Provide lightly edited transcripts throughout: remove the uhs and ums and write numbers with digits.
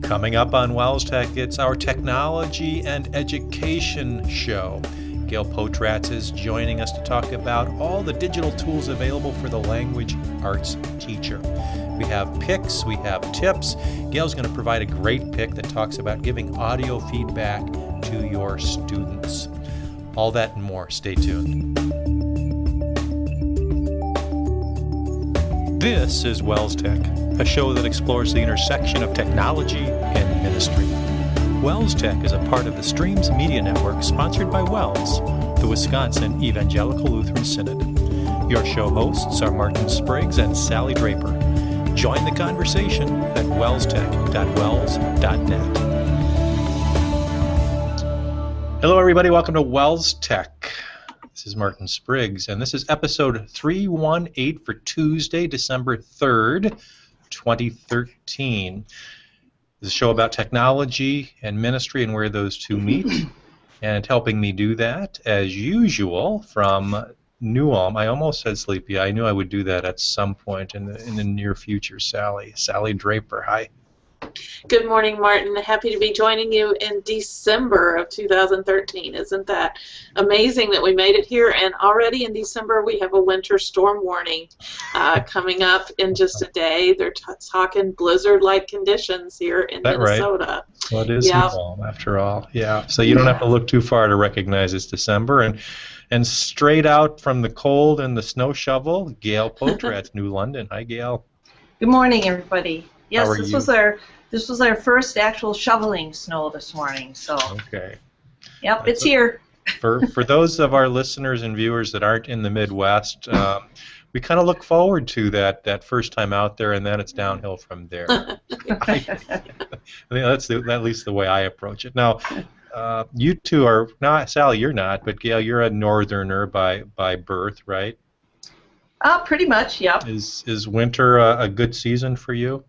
Coming up on Wells Tech, it's our technology and education show. Gail Potratz is joining us to talk about all the digital tools available for the language arts teacher. We have picks, we have tips. Gail's going to provide a great pick that talks about giving audio feedback to your students. All that and more. Stay tuned. This is Wells Tech, a show that explores the intersection of technology and ministry. Wells Tech is a part of the Streams Media Network, sponsored by Wells, the Wisconsin Evangelical Lutheran Synod. Your show hosts are Martin Spriggs and Sally Draper. Join the conversation at wellstech.wells.net. Hello, everybody. Welcome to Wells Tech. This is Martin Spriggs, and this is episode 318 for Tuesday, December 3rd, 2013. This is a show about technology and ministry and where those two meet. And helping me do that, as usual, from New Ulm. I almost said Sleepy. I knew I would do that at some point in the near future. Sally Draper. Hi. Good morning, Martin. Happy to be joining you in December of 2013. Isn't that amazing that we made it here? And already in December we have a winter storm warning coming up in just a day. They're talking blizzard-like conditions here in Minnesota. Right? Well, it is New Ulm, after all. Yeah. So you don't have to look too far to recognize it's December. And straight out from the cold and the snow shovel, Gail Potratz, New London. Hi, Gail. Good morning, everybody. Yes, this was our first actual shoveling snow this morning. So. Okay. Yep, it's here. For those of our listeners and viewers that aren't in the Midwest, we kind of look forward to that first time out there, and then it's downhill from there. I think that's at least the way I approach it. Now, you two are not, Sally, you're not, but Gail, you're a northerner by birth, right? Pretty much, yep. Is winter a good season for you?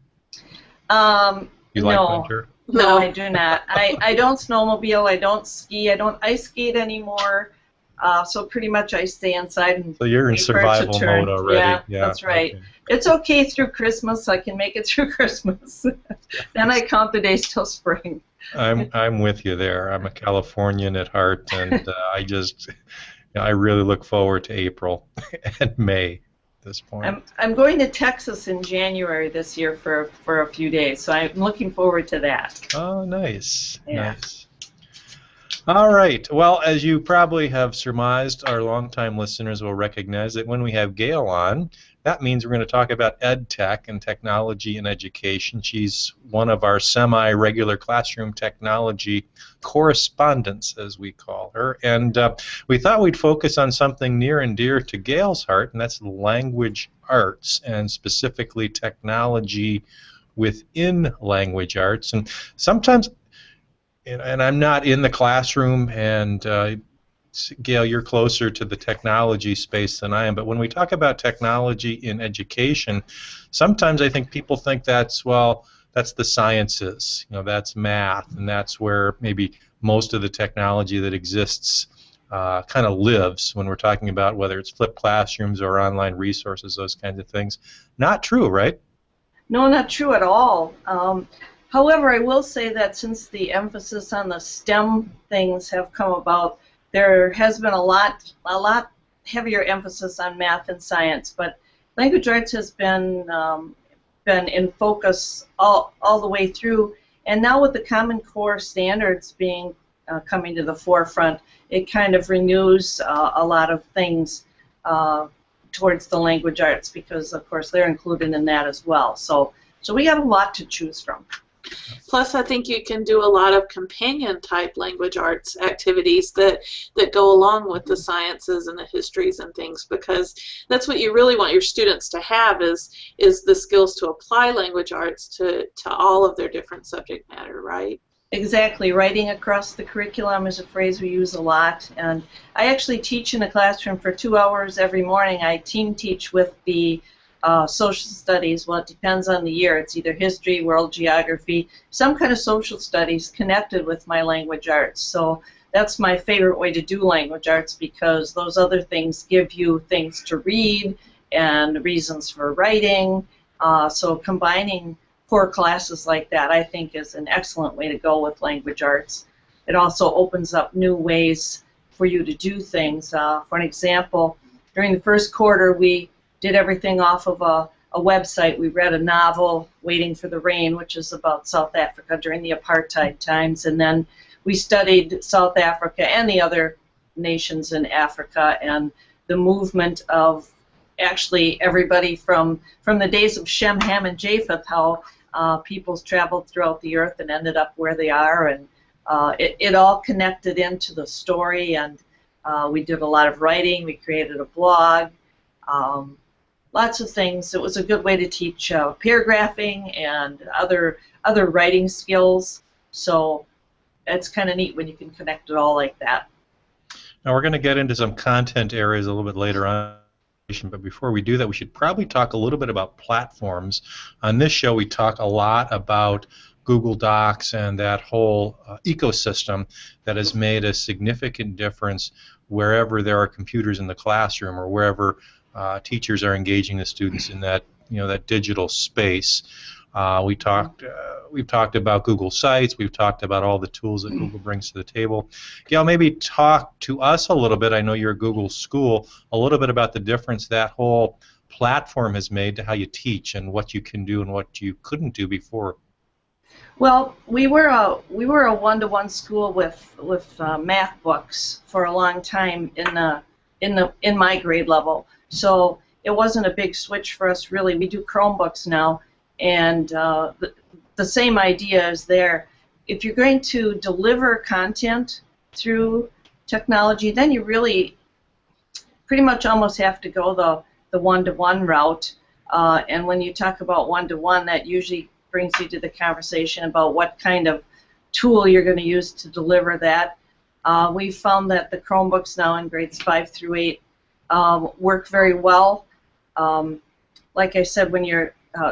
You like winter? No, I do not. I don't snowmobile. I don't ski. I don't ice skate anymore. So pretty much I stay inside. And so you're in survival mode already. Yeah, that's right. Okay. It's okay through Christmas. I can make it through Christmas. Then I count the days till spring. I'm with you there. I'm a Californian at heart, and I really look forward to April and May. This point. I'm going to Texas in January this year for a few days, so I'm looking forward to that. Oh, nice. Yeah. Nice. All right. Well, as you probably have surmised, our longtime listeners will recognize that when we have Gail on, that means we're going to talk about ed tech and technology and education. She's one of our semi-regular classroom technology correspondents, as we call her. And we thought we'd focus on something near and dear to Gail's heart, and that's language arts, and specifically technology within language arts. And sometimes, and I'm not in the classroom, and Gail, you're closer to the technology space than I am, but when we talk about technology in education, sometimes I think people think that's the sciences, that's math, and that's where maybe most of the technology that exists kind of lives when we're talking about whether it's flipped classrooms or online resources, those kinds of things. Not true, right? No, not true at all. However, I will say that since the emphasis on the STEM things have come about, there has been a lot heavier emphasis on math and science, but language arts has been in focus all the way through, and now with the Common Core standards being coming to the forefront, it kind of renews a lot of things towards the language arts, because of course they're included in that as well. So we got a lot to choose from. Plus, I think you can do a lot of companion-type language arts activities that go along with the sciences and the histories and things, because that's what you really want your students to have is the skills to apply language arts to all of their different subject matter, right? Exactly. Writing across the curriculum is a phrase we use a lot, and I actually teach in a classroom for 2 hours every morning. I team teach with the social studies. Well, it depends on the year. It's either history, world geography, some kind of social studies connected with my language arts. So that's my favorite way to do language arts, because those other things give you things to read and reasons for writing. So combining core classes like that, I think is an excellent way to go with language arts. It also opens up new ways for you to do things. For an example, during the first quarter, we did everything off of a website. We read a novel, Waiting for the Rain, which is about South Africa during the apartheid times, and then we studied South Africa and the other nations in Africa and the movement of actually everybody from the days of Shem, Ham, and Japheth, how peoples traveled throughout the earth and ended up where they are, and it all connected into the story, and we did a lot of writing. We created a blog, lots of things. It was a good way to teach paragraphing and other writing skills, so it's kind of neat when you can connect it all like that. Now we're going to get into some content areas a little bit later on, but before we do that, we should probably talk a little bit about platforms. On this show, we talk a lot about Google Docs and that whole ecosystem that has made a significant difference wherever there are computers in the classroom or wherever teachers are engaging the students in that that digital space. We've talked about Google Sites. We've talked about all the tools that Google brings to the table. Gail, maybe talk to us a little bit. I know you're a Google school. A little bit about the difference that whole platform has made to how you teach and what you can do and what you couldn't do before. Well, we were a one-to-one school with math books for a long time in my grade level. So it wasn't a big switch for us really. We do Chromebooks now. And the same idea is there. If you're going to deliver content through technology, then you really pretty much almost have to go the one-to-one route. And when you talk about one-to-one, that usually brings you to the conversation about what kind of tool you're going to use to deliver that. We've found that the Chromebooks now in grades 5 through 8 work very well. Like I said, when you're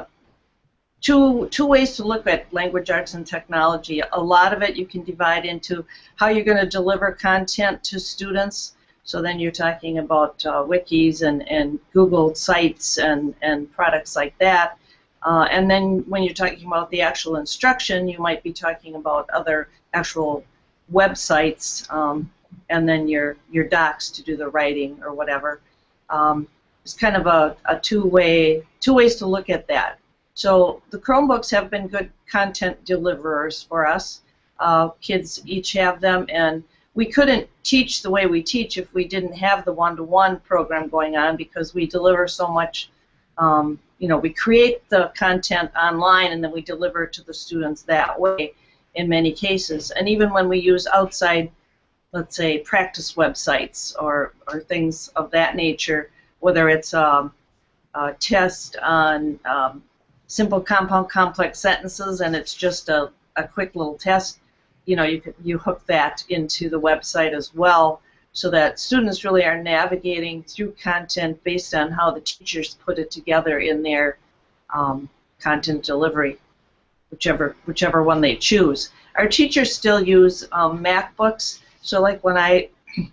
Two ways to look at language arts and technology. A lot of it you can divide into how you're going to deliver content to students. So then you're talking about wikis and Google Sites and products like that. And then when you're talking about the actual instruction, you might be talking about other actual websites and then your docs to do the writing or whatever. It's kind of a two ways to look at that. So the Chromebooks have been good content deliverers for us. Kids each have them, and we couldn't teach the way we teach if we didn't have the one-to-one program going on because we deliver so much. We create the content online and then we deliver it to the students that way in many cases. And even when we use outside, let's say, practice websites or things of that nature, whether it's a test on simple compound complex sentences and it's just a quick little test, you hook that into the website as well so that students really are navigating through content based on how the teachers put it together in their content delivery, whichever one they choose. Our teachers still use MacBooks, so like when I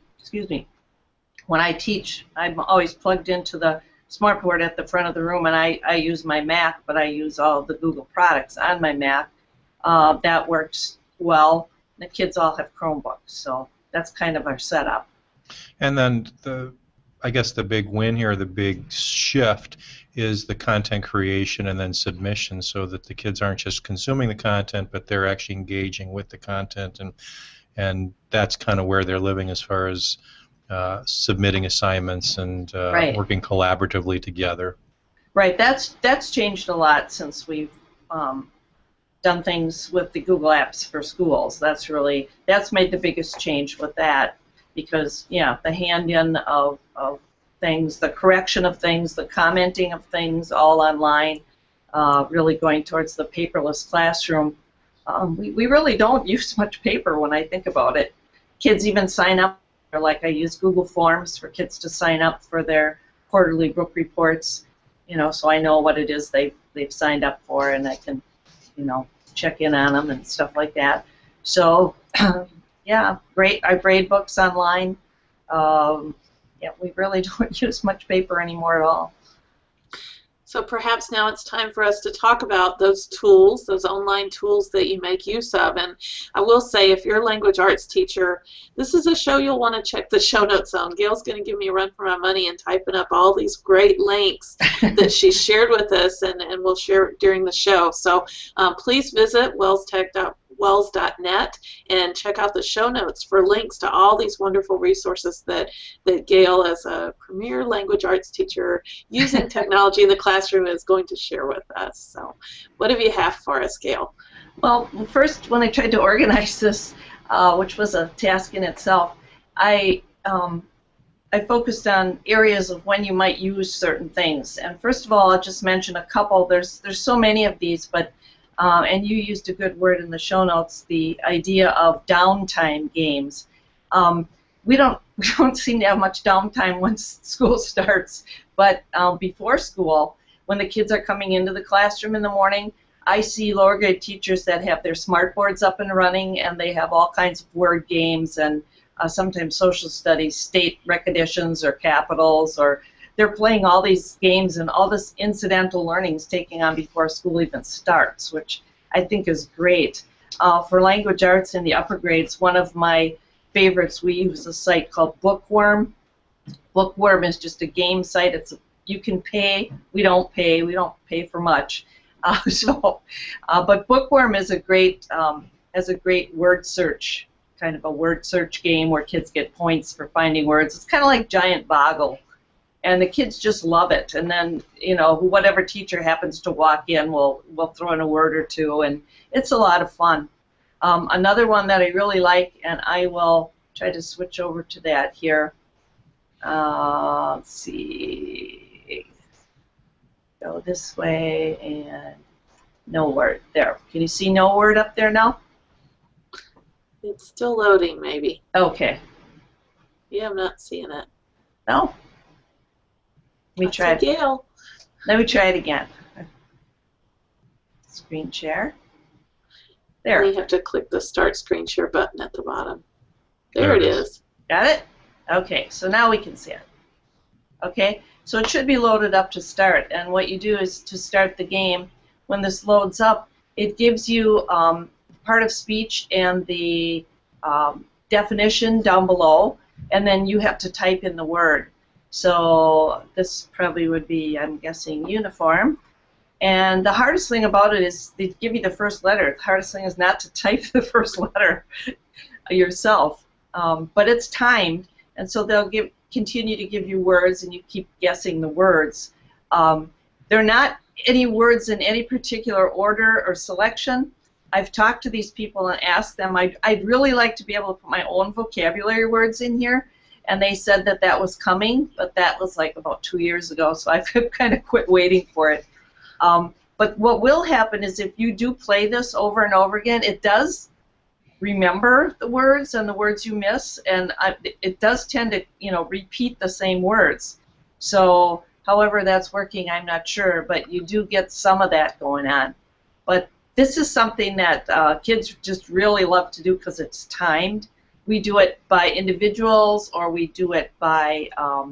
teach, I'm always plugged into the smartboard at the front of the room, and I use my Mac, but I use all the Google products on my Mac. That works well. The kids all have Chromebooks, so that's kind of our setup. And then I guess the big win here, the big shift, is the content creation and then submission, so that the kids aren't just consuming the content, but they're actually engaging with the content, and that's kind of where they're living as far as submitting assignments and right. Working collaboratively together. Right. That's changed a lot since we've done things with the Google Apps for Schools. That's made the biggest change with that because the hand-in of things, the correction of things, the commenting of things, all online, really going towards the paperless classroom. We really don't use much paper when I think about it. Kids even sign up. Like I use Google Forms for kids to sign up for their quarterly book reports, so I know what it is they've signed up for, and I can, check in on them and stuff like that. So, I grade books online. We really don't use much paper anymore at all. So perhaps now it's time for us to talk about those tools, those online tools that you make use of. And I will say, if you're a language arts teacher, this is a show you'll want to check the show notes on. Gail's going to give me a run for my money and typing up all these great links that she shared with us, and we'll share during the show. So please visit wellstech.wells.net and check out the show notes for links to all these wonderful resources that Gail, as a premier language arts teacher using technology in the classroom, is going to share with us. So what have you have for us, Gail? Well, first, when I tried to organize this, which was a task in itself, I focused on areas of when you might use certain things. And first of all, I'll just mention a couple. There's so many of these, but and you used a good word in the show notes, the idea of downtime games. We don't seem to have much downtime once school starts, but before school, when the kids are coming into the classroom in the morning, I see lower grade teachers that have their smart boards up and running, and they have all kinds of word games and sometimes social studies, state recognitions or capitals, or they're playing all these games, and all this incidental learning is taking on before school even starts, which I think is great. For language arts in the upper grades, one of my favorites, we use a site called Bookworm. Bookworm is just a game site. You can pay. We don't pay for much. But Bookworm is a great word search, kind of a word search game where kids get points for finding words. It's kind of like Giant Boggle, and the kids just love it. And then, you know, whatever teacher happens to walk in will throw in a word or two, and it's a lot of fun. Another one that I really like, and I will try to switch over to that here. Let's see. Go this way, and no word. There. Can you see no word up there now? It's still loading, maybe. Okay. Yeah, I'm not seeing it. No? Let me try it. Gail. Let me try it again. Screen share. There. You have to click the Start Screen Share button at the bottom. There it is. Got it? Okay, so now we can see it. Okay, so it should be loaded up to start, and what you do is to start the game, when this loads up, it gives you part of speech and the definition down below, and then you have to type in the word. So this probably would be, I'm guessing, uniform. And the hardest thing about it is they give you the first letter. The hardest thing is not to type the first letter yourself. But it's timed, and so they'll continue to give you words, and you keep guessing the words. There are not any words in any particular order or selection. I've talked to these people and asked them, I'd really like to be able to put my own vocabulary words in here, and they said that that was coming, but that was like about 2 years ago, so I've kind of quit waiting for it. But what will happen is if you do play this over and over again, it does remember the words and the words you miss, and it does tend to, you know, repeat the same words. So however that's working, I'm not sure, but you do get some of that going on. But this is something that kids just really love to do because it's timed. We do it by individuals, or we do it by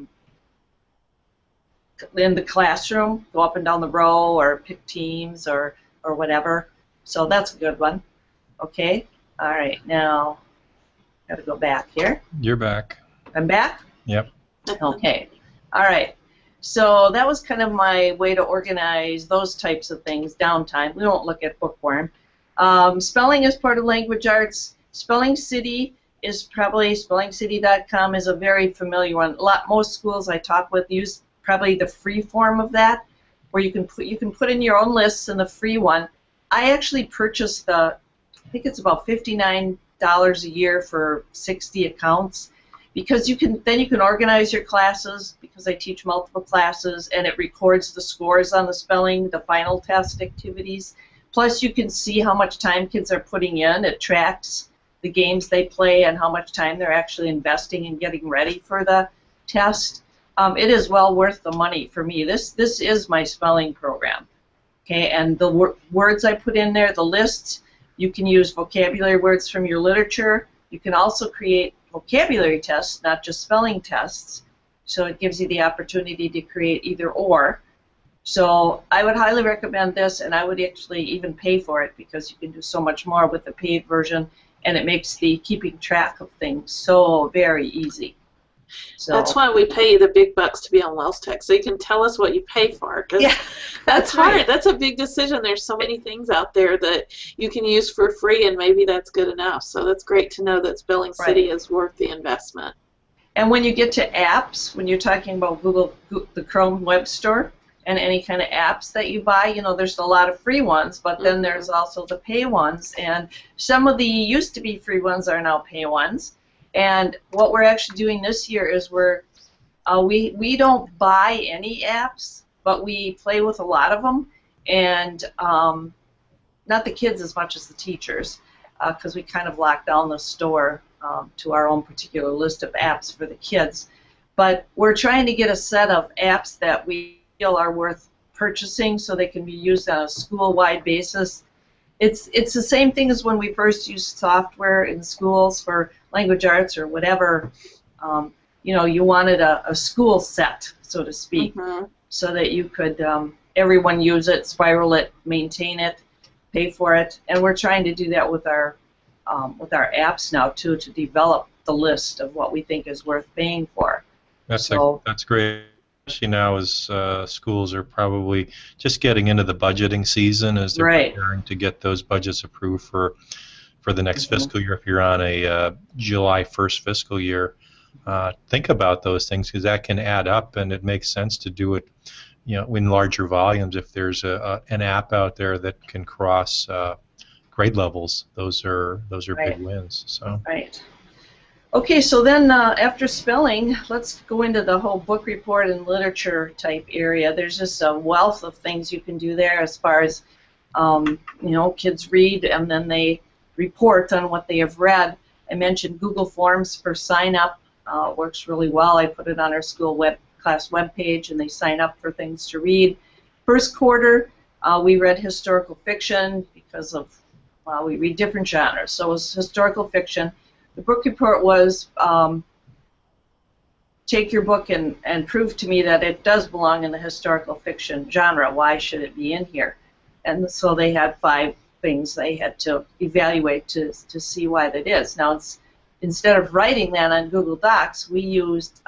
in the classroom, go up and down the row, or pick teams, or whatever. So that's a good one. Okay. All right. Now, got to go back here. You're back. I'm back? Yep. Okay. All right. So that was kind of my way to organize those types of things, downtime. We won't look at Bookworm. Spelling is part of language arts. Spelling City is probably, spellingcity.com is a very familiar one. Most schools I talk with use probably the free form of that, where you can put in your own lists in the free one. I actually purchased I think it's about $59 a year for 60 accounts, because you can organize your classes, because I teach multiple classes, and it records the scores on the spelling, the final test activities. Plus you can see how much time kids are putting in. It tracks the games they play and how much time they're actually investing in getting ready for the test. It is well worth the money for me. This is my spelling program. Okay, and the words I put in there, the lists, you can use vocabulary words from your literature. You can also create vocabulary tests, not just spelling tests. So it gives you the opportunity to create either or. So I would highly recommend this, and I would actually even pay for it because you can do so much more with the paid version, and it makes the keeping track of things so very easy. So That's why we pay you the big bucks to be on Wells Tech, so you can tell us what you pay for. 'Cause yeah, that's hard. right. That's a big decision. There's so many things out there that you can use for free, and maybe that's good enough. So that's great to know that Spelling City is worth the investment. And when you get to apps, when you're talking about the Chrome Web Store, and any kind of apps that you buy, you know, there's a lot of free ones, but then there's also the pay ones, and some of the used to be free ones are now pay ones. And what we're actually doing this year is we don't buy any apps, but we play with a lot of them, and not the kids as much as the teachers, because we kind of locked down the store to our own particular list of apps for the kids. But we're trying to get a set of apps that we feel are worth purchasing so they can be used on a school-wide basis. It's the same thing as when we first used software in schools for language arts or whatever. You know, you wanted a school set, so to speak, so that you could everyone use it, spiral it, maintain it, pay for it, and we're trying to do that with our apps now too, to develop the list of what we think is worth paying for. That's great. Especially now as schools are probably just getting into the budgeting season as they're preparing to get those budgets approved for the next fiscal year. If you're on a July 1st fiscal year, think about those things because that can add up, and it makes sense to do it, you know, in larger volumes. If there's an app out there that can cross grade levels, those are big wins. So. Right. Okay, so then after spelling, let's go into the whole book report and literature type area. There's just a wealth of things you can do there as far as, you know, kids read and then they report on what they have read. I mentioned Google Forms for sign up. Works really well. I put it on our school class webpage and they sign up for things to read. First quarter, we read historical fiction because of, we read different genres. So it was historical fiction. The book report was take your book and prove to me that it does belong in the historical fiction genre. Why should it be in here? And so they had 5 things they had to evaluate to see why that is. Now, instead of writing that on Google Docs, we used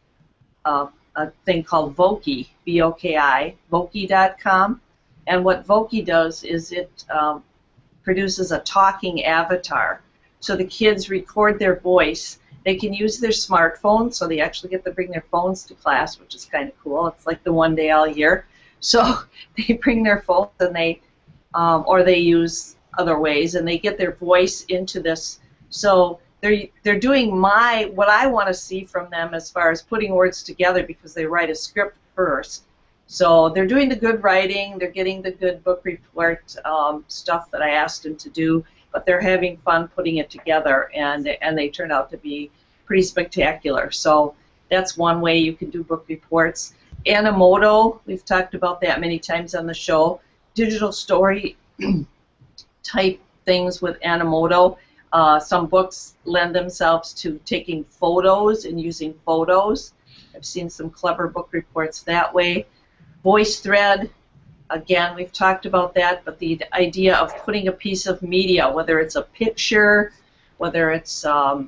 a thing called Voki, V-O-K-I, Voki.com. And what Voki does is it produces a talking avatar. So the kids record their voice. They can use their smartphones, so they actually get to bring their phones to class, which is kind of cool. It's like the one day all year. So they bring their phones and they, or they use other ways, and they get their voice into this. So they're doing what I want to see from them as far as putting words together because they write a script first. So they're doing the good writing. They're getting the good book report stuff that I asked them to do. But they're having fun putting it together, and they turn out to be pretty spectacular. So that's one way you can do book reports. Animoto, we've talked about that many times on the show. Digital story type things with Animoto. Some books lend themselves to taking photos and using photos. I've seen some clever book reports that way. VoiceThread. Again, we've talked about that, but the idea of putting a piece of media, whether it's a picture, whether it's a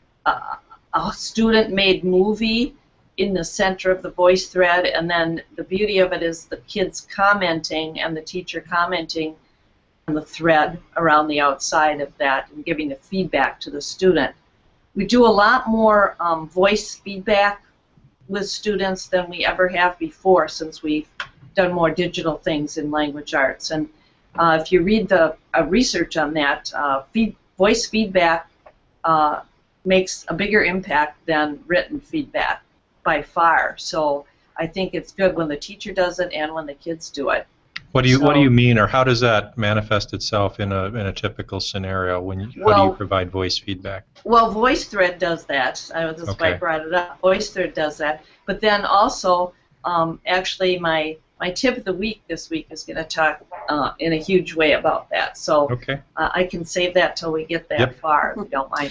student-made movie in the center of the VoiceThread, and then the beauty of it is the kids commenting and the teacher commenting on the thread around the outside of that and giving the feedback to the student. We do a lot more voice feedback with students than we ever have before since we've done more digital things in language arts. And if you read the research on that, voice feedback makes a bigger impact than written feedback by far. So I think it's good when the teacher does it and when the kids do it. What do you mean, or how does that manifest itself in a typical scenario? How do you provide voice feedback? Well, VoiceThread does that. That's why I brought it up. VoiceThread does that. But then also, actually, my tip of the week this week is going to talk in a huge way about that. So I can save that till we get that far, if you don't mind.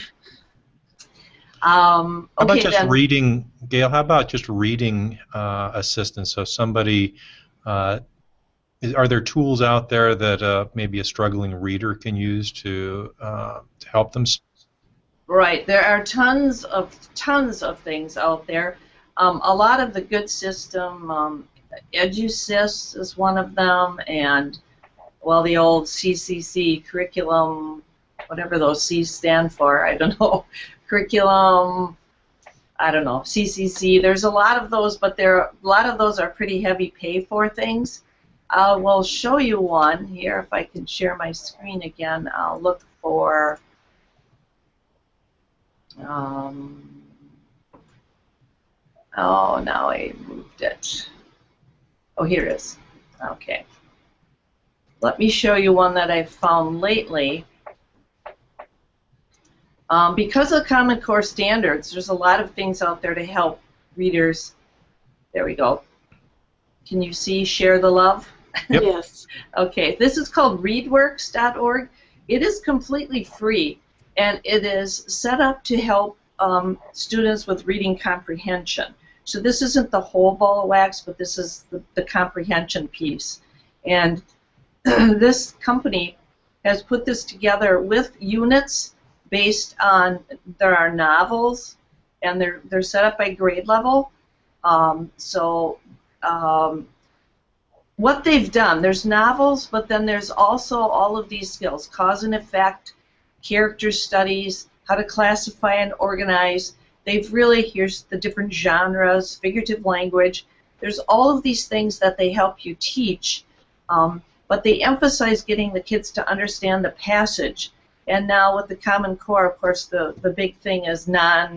How about just reading, Gail? How about just reading assistance? So somebody Are there tools out there that maybe a struggling reader can use to help them? Right. There are tons of things out there. A lot of the Good System, EduSys is one of them, and well, the old CCC curriculum, whatever those C's stand for, I don't know. Curriculum, I don't know. CCC. There's a lot of those, but a lot of those are pretty heavy pay-for things. I will show you one here if I can share my screen again. I'll look for. Oh, now I moved it. Oh, here it is. Okay. Let me show you one that I've found lately. Because of Common Core standards, there's a lot of things out there to help readers. There we go. Can you see Share the Love? Yep. Yes. Okay. This is called readworks.org. It is completely free, and it is set up to help students with reading comprehension. So this isn't the whole ball of wax, but this is the comprehension piece. And this company has put this together with units based on, there are novels, and they're set up by grade level. What they've done, there's novels, but then there's also all of these skills: cause and effect, character studies, how to classify and organize. They've really, here's the different genres, figurative language. There's all of these things that they help you teach, but they emphasize getting the kids to understand the passage. And now with the Common Core, of course, the big thing is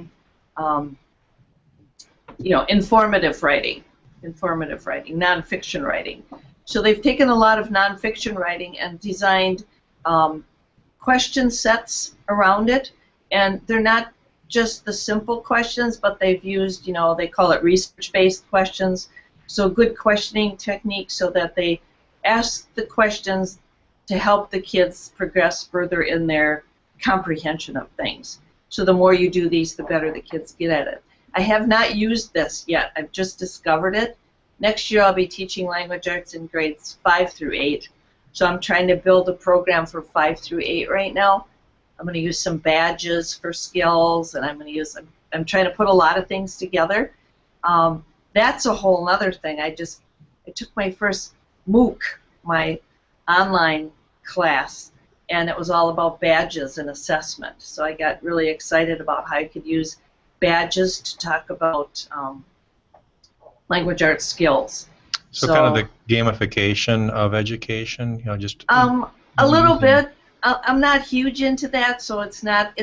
informative writing, nonfiction writing. So they've taken a lot of nonfiction writing and designed question sets around it, and they're not just the simple questions, but they've used, they call it research-based questions, so good questioning techniques so that they ask the questions to help the kids progress further in their comprehension of things. So the more you do these, the better the kids get at it. I have not used this yet. I've just discovered it. Next year I'll be teaching language arts in grades 5 through 8. So I'm trying to build a program for 5 through 8 right now. I'm going to use some badges for skills, and I'm trying to put a lot of things together. That's a whole other thing. I took my first MOOC, my online class, and it was all about badges and assessment. So I got really excited about how I could use badges to talk about language arts skills. So kind of the gamification of education, just a little bit. I'm not huge into that, so it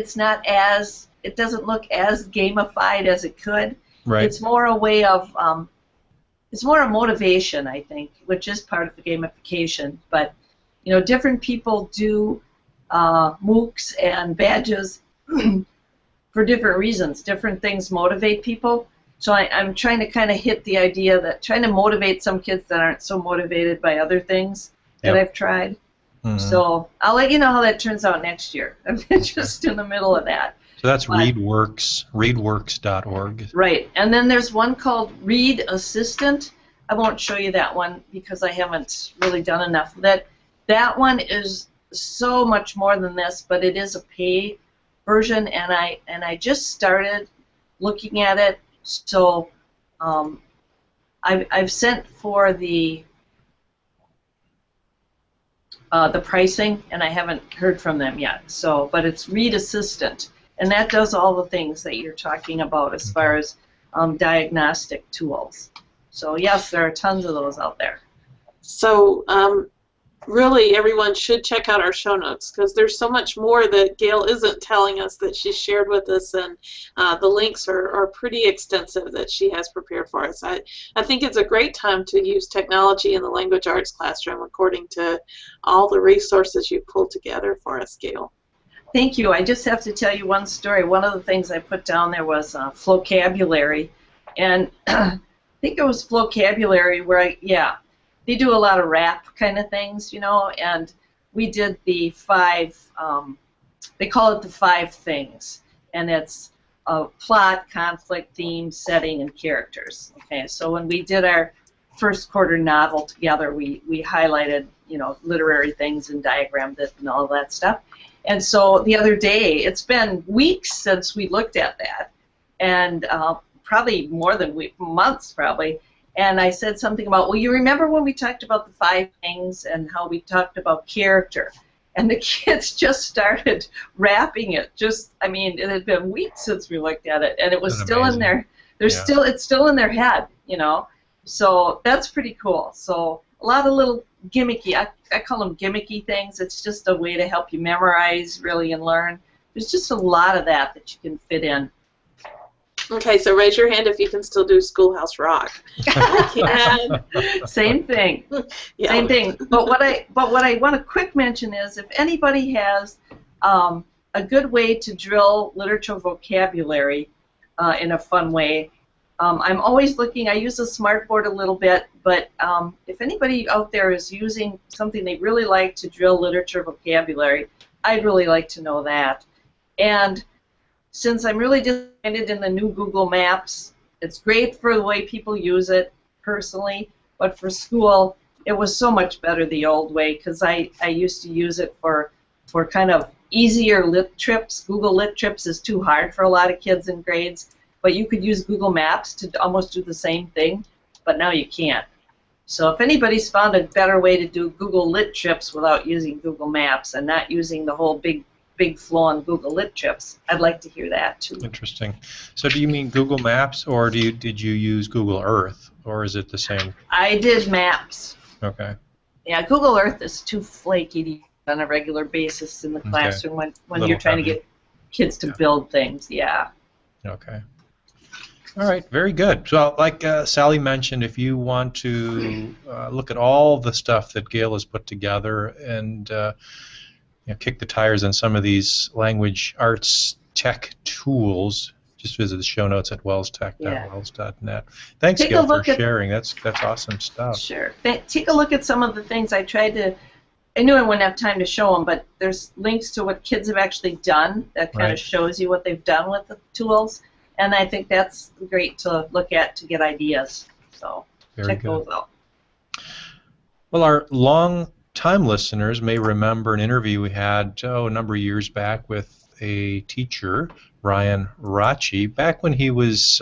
doesn't look as gamified as it could. Right. It's more a way of it's more a motivation, I think, which is part of the gamification. But different people do MOOCs and badges for different reasons. Different things motivate people. So I'm trying to kind of hit the idea that trying to motivate some kids that aren't so motivated by other things that I've tried. Mm-hmm. So I'll let you know how that turns out next year. I'm just in the middle of that. So that's readworks.org. Right. And then there's one called Read Assistant. I won't show you that one because I haven't really done enough of it. That one is so much more than this, but it is a pay version, and I just started looking at it. So I've sent for the pricing, and I haven't heard from them yet. So, but it's Read Assistant, and that does all the things that you're talking about as far as diagnostic tools. So yes, there are tons of those out there. So really, everyone should check out our show notes because there's so much more that Gail isn't telling us that she shared with us, and the links are pretty extensive that she has prepared for us. I think it's a great time to use technology in the language arts classroom according to all the resources you pulled together for us, Gail. Thank you. I just have to tell you one story. One of the things I put down there was vocabulary, and I think it was vocabulary where they do a lot of rap kind of things, and we did the 5, they call it the 5 things, and it's plot, conflict, theme, setting, and characters. Okay, so when we did our first quarter novel together. We highlighted, literary things and diagrammed it and all that stuff. And so the other day, it's been weeks since we looked at that, and probably more than months probably. And I said something about, well, you remember when we talked about the 5 things and how we talked about character? And the kids just started rapping it. It had been weeks since we looked at it, and it was still amazing. in there. It's still in their head, So that's pretty cool. So a lot of little gimmicky, I call them gimmicky things. It's just a way to help you memorize, really, and learn. There's just a lot of that you can fit in. Okay, so raise your hand if you can still do Schoolhouse Rock. I can. Same thing. Yeah. Same thing. But what I want to quick mention is if anybody has a good way to drill literature vocabulary in a fun way, I'm always looking. I use the Smartboard a little bit, but if anybody out there is using something they really like to drill literature vocabulary, I'd really like to know that. And since I'm really disappointed in the new Google Maps, it's great for the way people use it personally, but for school, it was so much better the old way because I used to use it for kind of easier lit trips. Google Lit Trips is too hard for a lot of kids in grades, but you could use Google Maps to almost do the same thing, but now you can't. So if anybody's found a better way to do Google Lit Trips without using Google Maps and not using the whole big flow on Google Lit Trips, I'd like to hear that too. Interesting. So do you mean Google Maps, or did you use Google Earth, or is it the same? I did Maps. Okay. Yeah, Google Earth is too flaky to use on a regular basis in the classroom when you're trying to get kids to build things. Yeah. Okay. All right, very good. So like Sally mentioned, if you want to look at all the stuff that Gail has put together and kick the tires on some of these language arts tech tools, just visit the show notes at wellstech.wells.net. Thanks, Gail, for sharing. That's awesome stuff. Sure. Take a look at some of the things I knew I wouldn't have time to show them, but there's links to what kids have actually done that kind of shows you what they've done with the tools, and I think that's great to look at to get ideas. So check those out. Well, our long-time listeners may remember an interview we had a number of years back with a teacher, Ryan Rachi, back when he was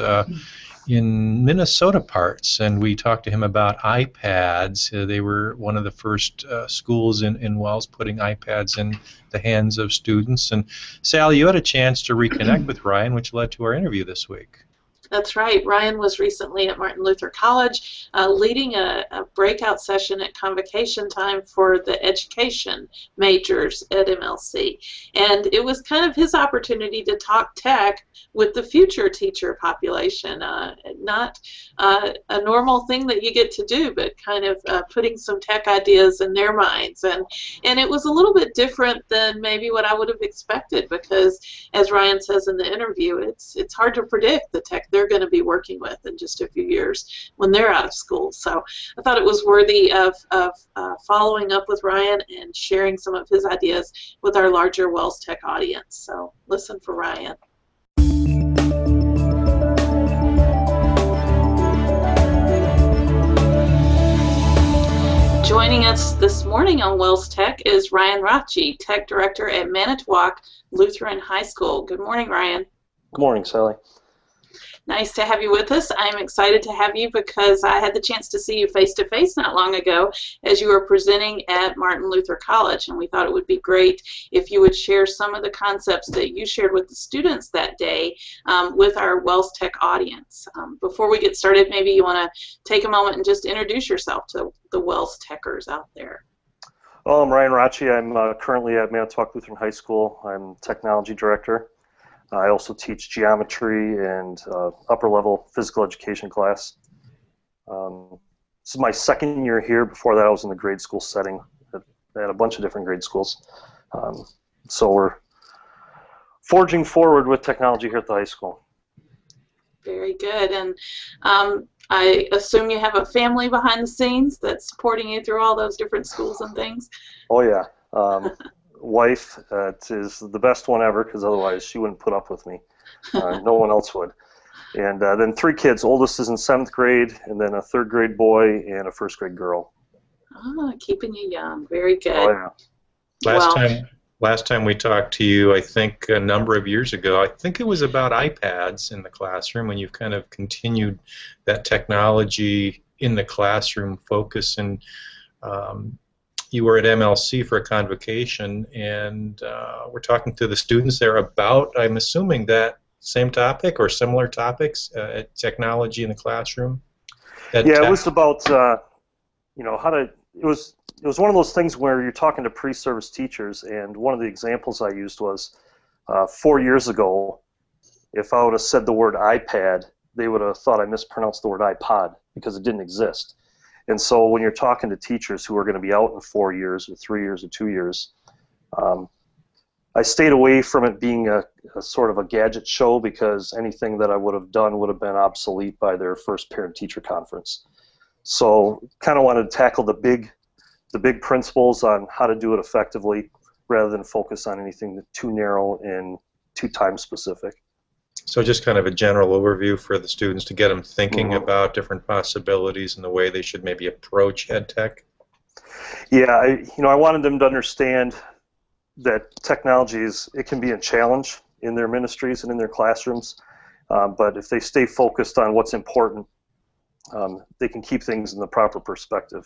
in Minnesota parts, and we talked to him about iPads. They were one of the first schools in Wells putting iPads in the hands of students. And Sally, you had a chance to reconnect with Ryan, which led to our interview this week. That's right. Ryan was recently at Martin Luther College leading a breakout session at Convocation Time for the education majors at MLC. And it was kind of his opportunity to talk tech with the future teacher population. Not a normal thing that you get to do, but kind of putting some tech ideas in their minds. And it was a little bit different than maybe what I would have expected because, as Ryan says in the interview, it's hard to predict the tech they're going to be working with in just a few years when they're out of school. So I thought it was worthy of following up with Ryan and sharing some of his ideas with our larger Wells Tech audience. So listen for Ryan. Joining us this morning on Wells Tech is Ryan Rachi, Tech Director at Manitowoc Lutheran High School. Good morning, Ryan. Good morning, Sally. Nice to have you with us. I'm excited to have you because I had the chance to see you face-to-face not long ago as you were presenting at Martin Luther College, and we thought it would be great if you would share some of the concepts that you shared with the students that day with our Wells Tech audience. Before we get started, maybe you want to take a moment and just introduce yourself to the Wells Techers out there. Well, I'm Ryan Rachi. I'm currently at Manitowoc Lutheran High School. I'm Technology Director. I also teach geometry and upper-level physical education class. This is my second year here. Before that, I was in the grade school setting at a bunch of different grade schools. So we're forging forward with technology here at the high school. Very good. And I assume you have a family behind the scenes that's supporting you through all those different schools and things? Oh, yeah. Wife is the best one ever because otherwise she wouldn't put up with me. No one else would. And then 3 kids. Oldest is in 7th grade, and then a 3rd grade boy and a 1st grade girl. Ah, keeping you young. Very good. Oh, yeah. Last time we talked to you, I think a number of years ago, I think it was about iPads in the classroom, and you've kind of continued that technology in the classroom focus. And you were at MLC for a convocation, and we're talking to the students there about, I'm assuming, that same topic or similar topics, technology in the classroom. Yeah, it was about how to. It was one of those things where you're talking to pre-service teachers, and one of the examples I used was 4 years ago, if I would have said the word iPad, they would have thought I mispronounced the word iPod because it didn't exist. And so when you're talking to teachers who are going to be out in 4 years or 3 years or 2 years, I stayed away from it being a sort of a gadget show, because anything that I would have done would have been obsolete by their first parent-teacher conference. So kind of wanted to tackle the big principles on how to do it effectively, rather than focus on anything too narrow and too time specific. So just kind of a general overview for the students to get them thinking about different possibilities and the way they should maybe approach EdTech. Yeah, I wanted them to understand that technology it can be a challenge in their ministries and in their classrooms, but if they stay focused on what's important, they can keep things in the proper perspective.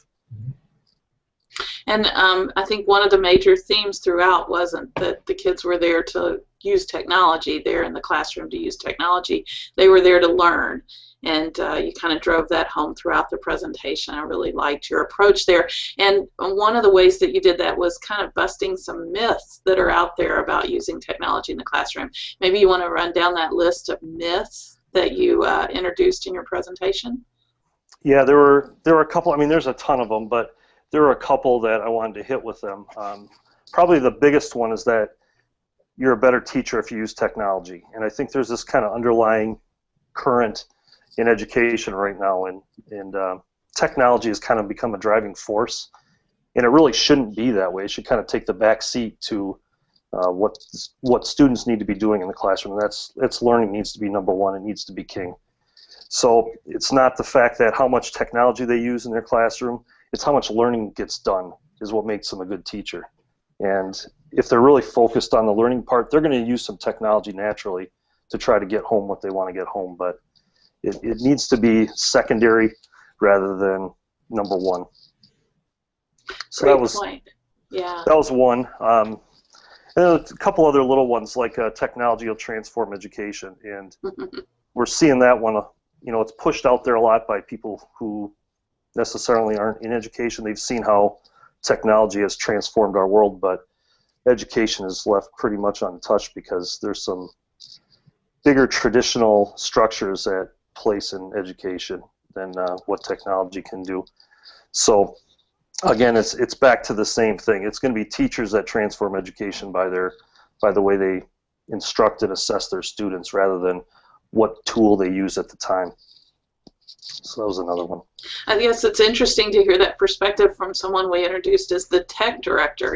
And I think one of the major themes throughout wasn't that the kids were there to use technology, there in the classroom to use technology. They were there to learn. And you kind of drove that home throughout the presentation. I really liked your approach there. And one of the ways that you did that was kind of busting some myths that are out there about using technology in the classroom. Maybe you want to run down that list of myths that you introduced in your presentation? Yeah, there were a couple. I mean, there's a ton of them, but there were a couple that I wanted to hit with them. Probably the biggest one is that you're a better teacher if you use technology. And I think there's this kind of underlying current in education right now, and technology has kind of become a driving force, and it really shouldn't be that way. It should kind of take the back seat to what students need to be doing in the classroom. That's learning needs to be number one. It needs to be king. So it's not the fact that how much technology they use in their classroom, it's how much learning gets done is what makes them a good teacher. And if they're really focused on the learning part, they're going to use some technology naturally to try to get home what they want to get home, but it needs to be secondary rather than number one. So Great point. Yeah. That was one. And a couple other little ones, like technology will transform education, and we're seeing that one. It's pushed out there a lot by people who necessarily aren't in education. They've seen how technology has transformed our world, but education is left pretty much untouched because there's some bigger traditional structures at place in education than what technology can do. So again, it's back to the same thing. It's going to be teachers that transform education by the way they instruct and assess their students, rather than what tool they use at the time. So that was another one. I guess it's interesting to hear that perspective from someone we introduced as the tech director.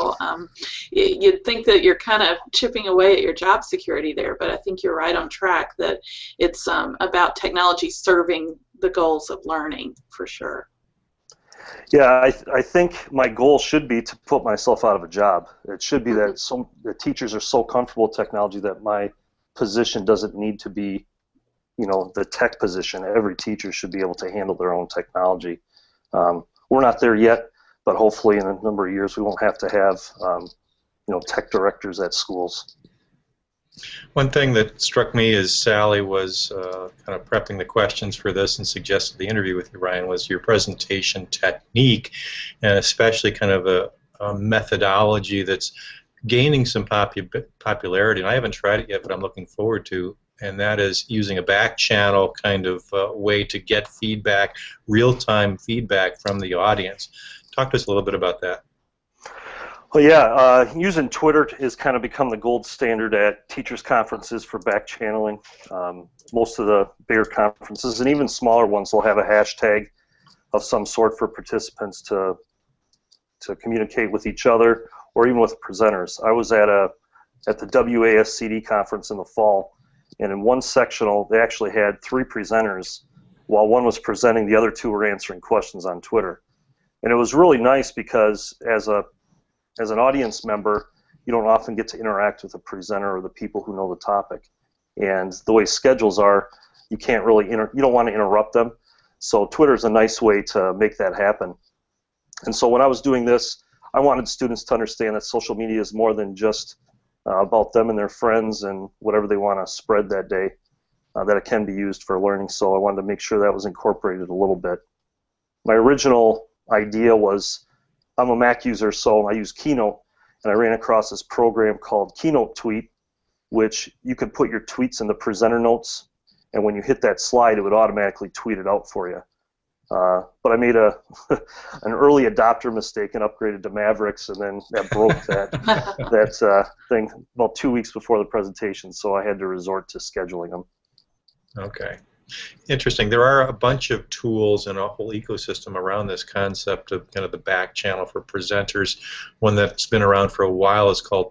You'd think that you're kind of chipping away at your job security there, but I think you're right on track that it's about technology serving the goals of learning, for sure. Yeah, I think my goal should be to put myself out of a job. It should be that the teachers are so comfortable with technology that my position doesn't need to be the tech position. Every teacher should be able to handle their own technology. We're not there yet, but hopefully in a number of years we won't have to have tech directors at schools. One thing that struck me as Sally was kind of prepping the questions for this and suggested the interview with you, Ryan, was your presentation technique, and especially kind of a methodology that's gaining some popularity. And I haven't tried it yet, but I'm looking forward to. And that is using a back channel kind of way to get feedback, real-time feedback from the audience. Talk to us a little bit about that. Well, yeah, using Twitter has kind of become the gold standard at teachers' conferences for back channeling. Most of the bigger conferences and even smaller ones will have a hashtag of some sort for participants to communicate with each other or even with presenters. I was at the WASCD conference in the fall, and in one sectional they actually had 3 presenters. While one was presenting, the other 2 were answering questions on Twitter. And it was really nice because as an audience member, you don't often get to interact with the presenter or the people who know the topic. And the way schedules are, you can't really you don't want to interrupt them. So Twitter is a nice way to make that happen. And so when I was doing this, I wanted students to understand that social media is more than just about them and their friends and whatever they want to spread that day, that it can be used for learning. So I wanted to make sure that was incorporated a little bit. My original idea was, I'm a Mac user, so I use Keynote, and I ran across this program called Keynote Tweet, which you could put your tweets in the presenter notes, and when you hit that slide, it would automatically tweet it out for you. But I made an early adopter mistake and upgraded to Mavericks, and then that broke that thing about 2 weeks before the presentation, so I had to resort to scheduling them. Okay. Interesting. There are a bunch of tools and a whole ecosystem around this concept of kind of the back channel for presenters. One that's been around for a while is called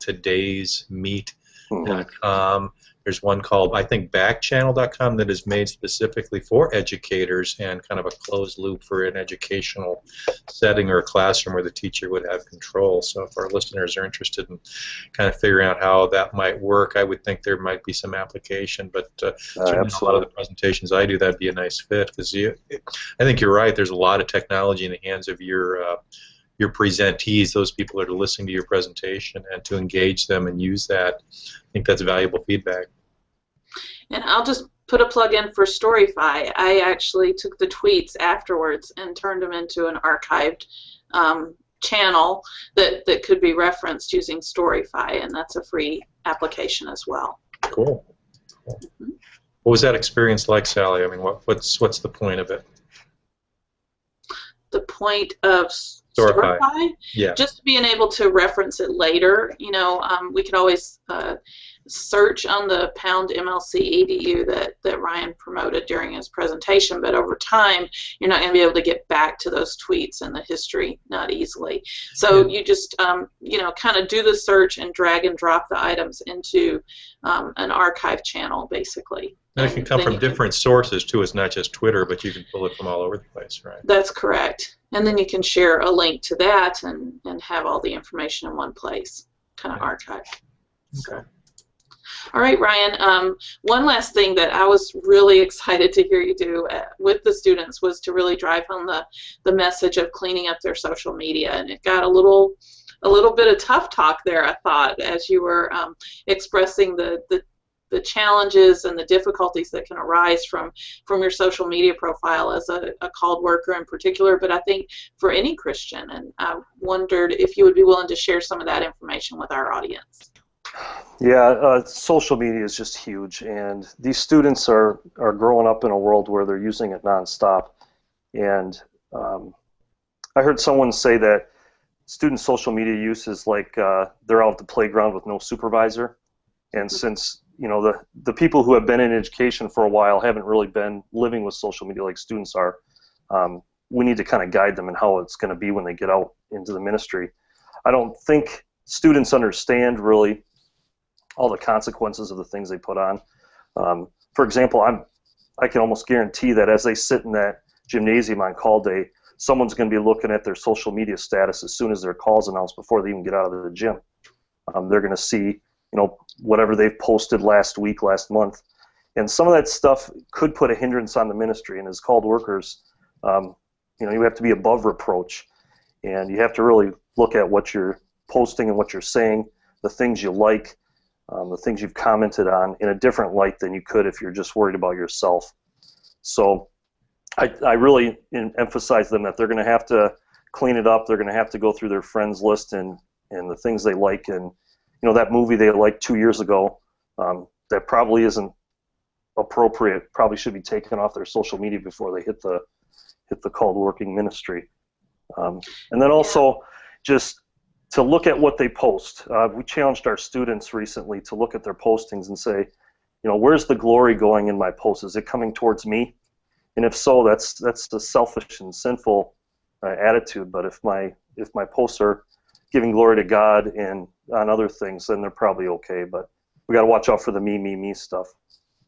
todaysmeet.com. There's one called, I think, backchannel.com that is made specifically for educators and kind of a closed loop for an educational setting or a classroom where the teacher would have control. So if our listeners are interested in kind of figuring out how that might work, I would think there might be some application. But certainly a lot of the presentations I do, that'd be a nice fit, because I think you're right. There's a lot of technology in the hands of your presentees, those people that are listening to your presentation, and to engage them and use that, I think that's valuable feedback. And I'll just put a plug in for Storyfy. I actually took the tweets afterwards and turned them into an archived channel that could be referenced using Storyfy, and that's a free application as well. Cool. What was that experience like, Sally? I mean, what's the point of it? The point of Storyfy? Yeah. Just being able to reference it later. You know, we could always search on the #MLC EDU that Ryan promoted during his presentation, but over time you're not going to be able to get back to those tweets and the history not easily. So you just you know, kind of do the search and drag and drop the items into an archive channel, basically. And it can come from different sources too. It's not just Twitter, but you can pull it from all over the place, right? That's correct. And then you can share a link to that and have all the information in one place, kind of archived. Okay. All right, Ryan, one last thing that I was really excited to hear you do with the students was to really drive home the message of cleaning up their social media. And it got a little bit of tough talk there, I thought, as you were expressing the challenges and the difficulties that can arise from your social media profile as a called worker in particular, but I think for any Christian. And I wondered if you would be willing to share some of that information with our audience. Yeah, social media is just huge, and these students are growing up in a world where they're using it nonstop. And I heard someone say that student social media use is like they're out at the playground with no supervisor. And since the people who have been in education for a while haven't really been living with social media like students are, we need to kind of guide them in how it's going to be when they get out into the ministry. I don't think students understand really all the consequences of the things they put on. For example, I can almost guarantee that as they sit in that gymnasium on call day, someone's going to be looking at their social media status as soon as their call's announced before they even get out of the gym. They're going to see, whatever they've posted last week, last month, and some of that stuff could put a hindrance on the ministry. And as called workers, you have to be above reproach, and you have to really look at what you're posting and what you're saying, the things you like, the things you've commented on in a different light than you could if you're just worried about yourself. So I really emphasize them that they're going to have to clean it up. They're going to have to go through their friends list and the things they like. And that movie they liked 2 years ago, that probably isn't appropriate, probably should be taken off their social media before they hit the called working ministry. And then also just to look at what they post. We challenged our students recently to look at their postings and say, where's the glory going in my post? Is it coming towards me? And if so, that's the selfish and sinful attitude. But if my posts are giving glory to God and on other things, then they're probably okay. But we got to watch out for the me stuff.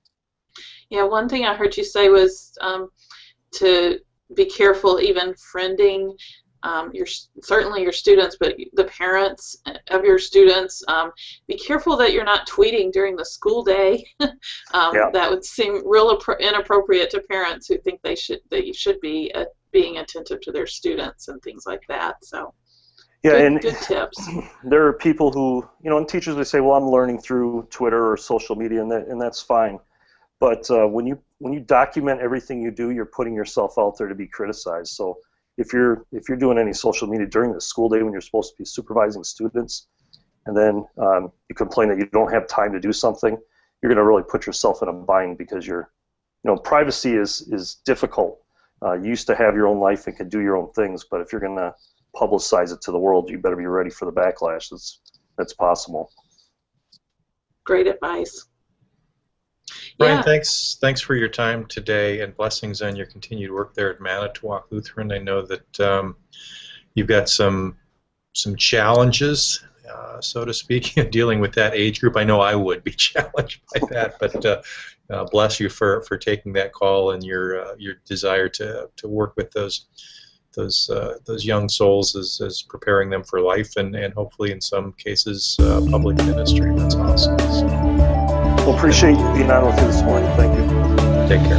Yeah, one thing I heard you say was to be careful even friending certainly your students, but the parents of your students. Be careful that you're not tweeting during the school day. Yeah. That would seem real inappropriate to parents who think that you should be being attentive to their students and things like that. So. Yeah, good tips. There are people who, and teachers, they say, well, I'm learning through Twitter or social media, and that's fine. But when you document everything you do, you're putting yourself out there to be criticized. So if you're doing any social media during the school day when you're supposed to be supervising students, and then you complain that you don't have time to do something, you're going to really put yourself in a bind, because privacy is difficult. You used to have your own life and could do your own things, but if you're going to publicize it to the world, you better be ready for the backlash that's possible. Great advice. Brian, Yeah. thanks for your time today, and blessings on your continued work there at Manitowoc Lutheran. I know that you've got some challenges, so to speak, dealing with that age group. I know I would be challenged by that, but bless you for taking that call and your desire to work with those young souls as preparing them for life, and hopefully in some cases public ministry. That's awesome. Well, appreciate you being on with you this morning. Thank you. Take care.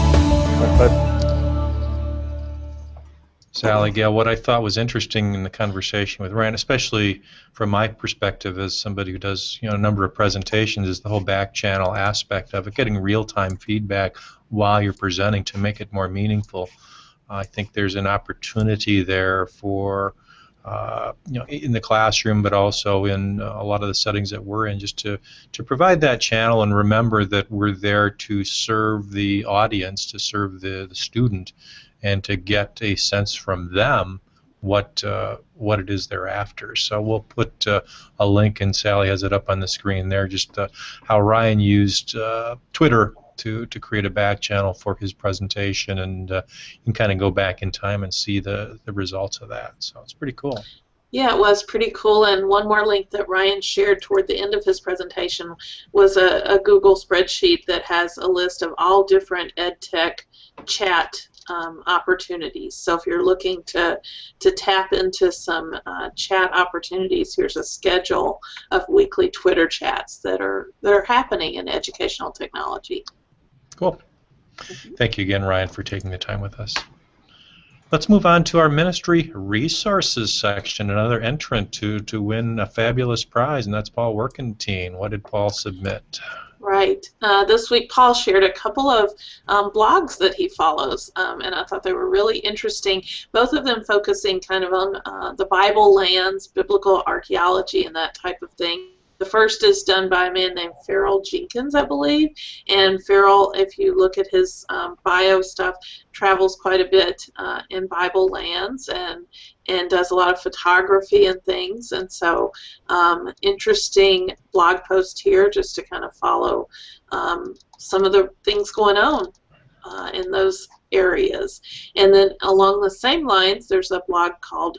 Bye. Sally, Gail, what I thought was interesting in the conversation with Ryan, especially from my perspective as somebody who does a number of presentations, is the whole back channel aspect of it, getting real-time feedback while you're presenting to make it more meaningful. I think there's an opportunity there for, in the classroom, but also in a lot of the settings that we're in, just to provide that channel and remember that we're there to serve the audience, to serve the student, and to get a sense from them what it is they're after. So we'll put a link, and Sally has it up on the screen there, just how Ryan used Twitter to create a back channel for his presentation, and you can kind of go back in time and see the results of that. So it's pretty cool. Yeah, it was pretty cool. And one more link that Ryan shared toward the end of his presentation was a Google spreadsheet that has a list of all different EdTech chat opportunities. So if you're looking to tap into some chat opportunities, here's a schedule of weekly Twitter chats that are happening in educational technology. Cool. Thank you again, Ryan, for taking the time with us. Let's move on to our ministry resources section. Another entrant to win a fabulous prize, and that's Paul Workentine. What did Paul submit? Right. This week, Paul shared a couple of blogs that he follows, and I thought they were really interesting, both of them focusing kind of on the Bible lands, biblical archaeology, and that type of thing. The first is done by a man named Farrell Jenkins, I believe, and Farrell, if you look at his bio stuff, travels quite a bit in Bible lands and does a lot of photography and things, and so interesting blog post here just to kind of follow some of the things going on in those areas. And then along the same lines, there's a blog called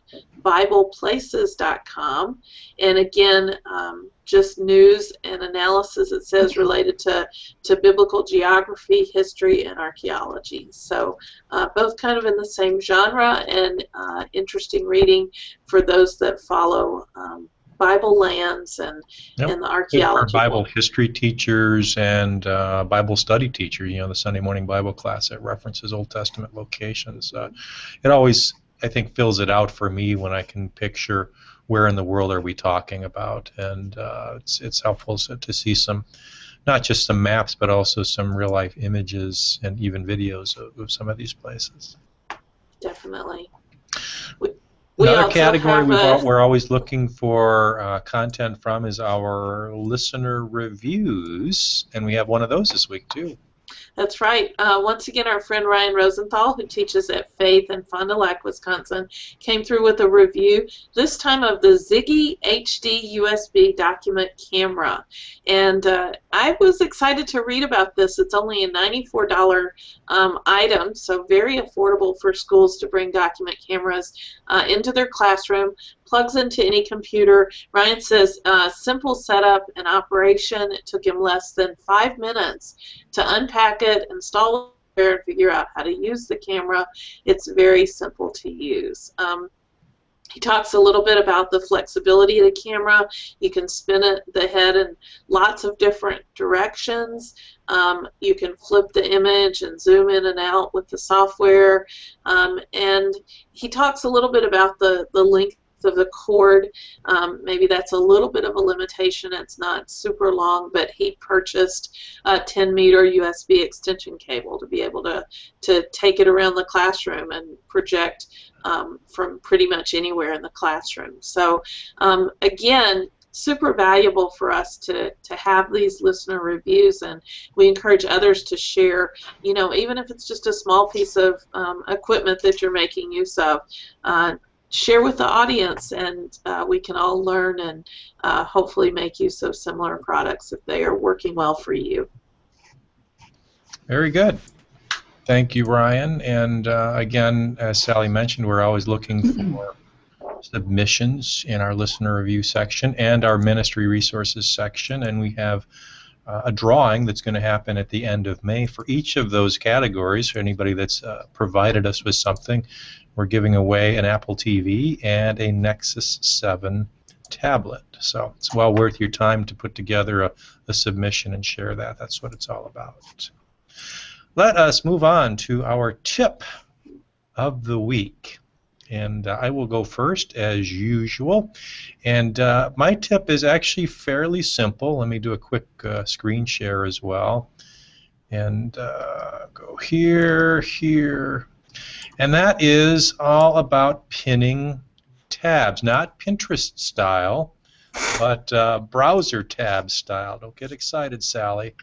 BiblePlaces.com, and again, just news and analysis, it says, related to biblical geography, history, and archaeology. So both kind of in the same genre, and interesting reading for those that follow Bible lands and the archaeology. For Bible history teachers and Bible study teachers, the Sunday morning Bible class that references Old Testament locations. It always, I think, fills it out for me when I can picture where in the world are we talking about, and it's helpful to see some, not just some maps, but also some real-life images and even videos of some of these places. Definitely. Another category we're always looking for content from is our listener reviews, and we have one of those this week too. That's right. Once again, our friend Ryan Rosenthal, who teaches at Faith in Fond du Lac, Wisconsin, came through with a review, this time of the Ziggy HD USB document camera. And I was excited to read about this. It's only a $94 item, so very affordable for schools to bring document cameras into their classroom. plugs into any computer. Ryan says simple setup and operation. It took him less than 5 minutes to unpack it, install it, and figure out how to use the camera. It's very simple to use. He talks a little bit about the flexibility of the camera. You can spin it, the head in lots of different directions. You can flip the image and zoom in and out with the software. And he talks a little bit about the length of the cord. Maybe that's a little bit of a limitation. It's not super long, but he purchased a 10-meter USB extension cable to be able to take it around the classroom and project from pretty much anywhere in the classroom. So again, super valuable for us to have these listener reviews, and we encourage others to share, you know, even if it's just a small piece of equipment that you're making use of. Share with the audience, and we can all learn and hopefully make use of similar products if they are working well for you. Very good. Thank you, Ryan. And again, as Sally mentioned, we're always looking for submissions in our listener review section and our ministry resources section, and we have a drawing that's going to happen at the end of May for each of those categories. For anybody that's provided us with something, we're giving away an Apple TV and a Nexus 7 tablet. So it's well worth your time to put together a submission and share that. That's what it's all about. Let us move on to our tip of the week. And I will go first, as usual. And my tip is actually fairly simple. Let me do a quick screen share as well. And go here, here. And that is all about pinning tabs. Not Pinterest style, but browser tab style. Don't get excited, Sally.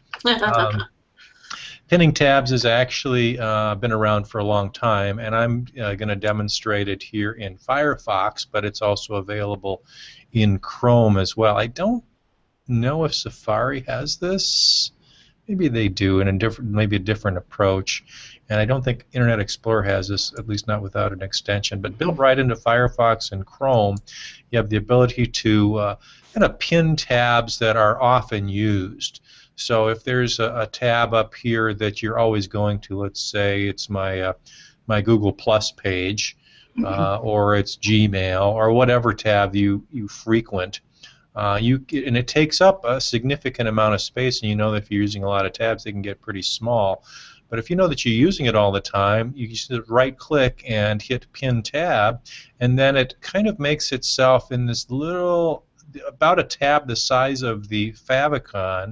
Pinning tabs has actually been around for a long time, and I'm going to demonstrate it here in Firefox, but it's also available in Chrome as well. I don't know if Safari has this. Maybe they do, and maybe a different approach. And I don't think Internet Explorer has this, at least not without an extension. But built right into Firefox and Chrome, you have the ability to kind of pin tabs that are often used. So if there's a tab up here that you're always going to, let's say it's my my Google Plus page, or it's Gmail, or whatever tab you frequent, and it takes up a significant amount of space, and you know that if you're using a lot of tabs, they can get pretty small. But if you know that you're using it all the time, you just right-click and hit Pin Tab, and then it kind of makes itself in this little, about a tab the size of the favicon,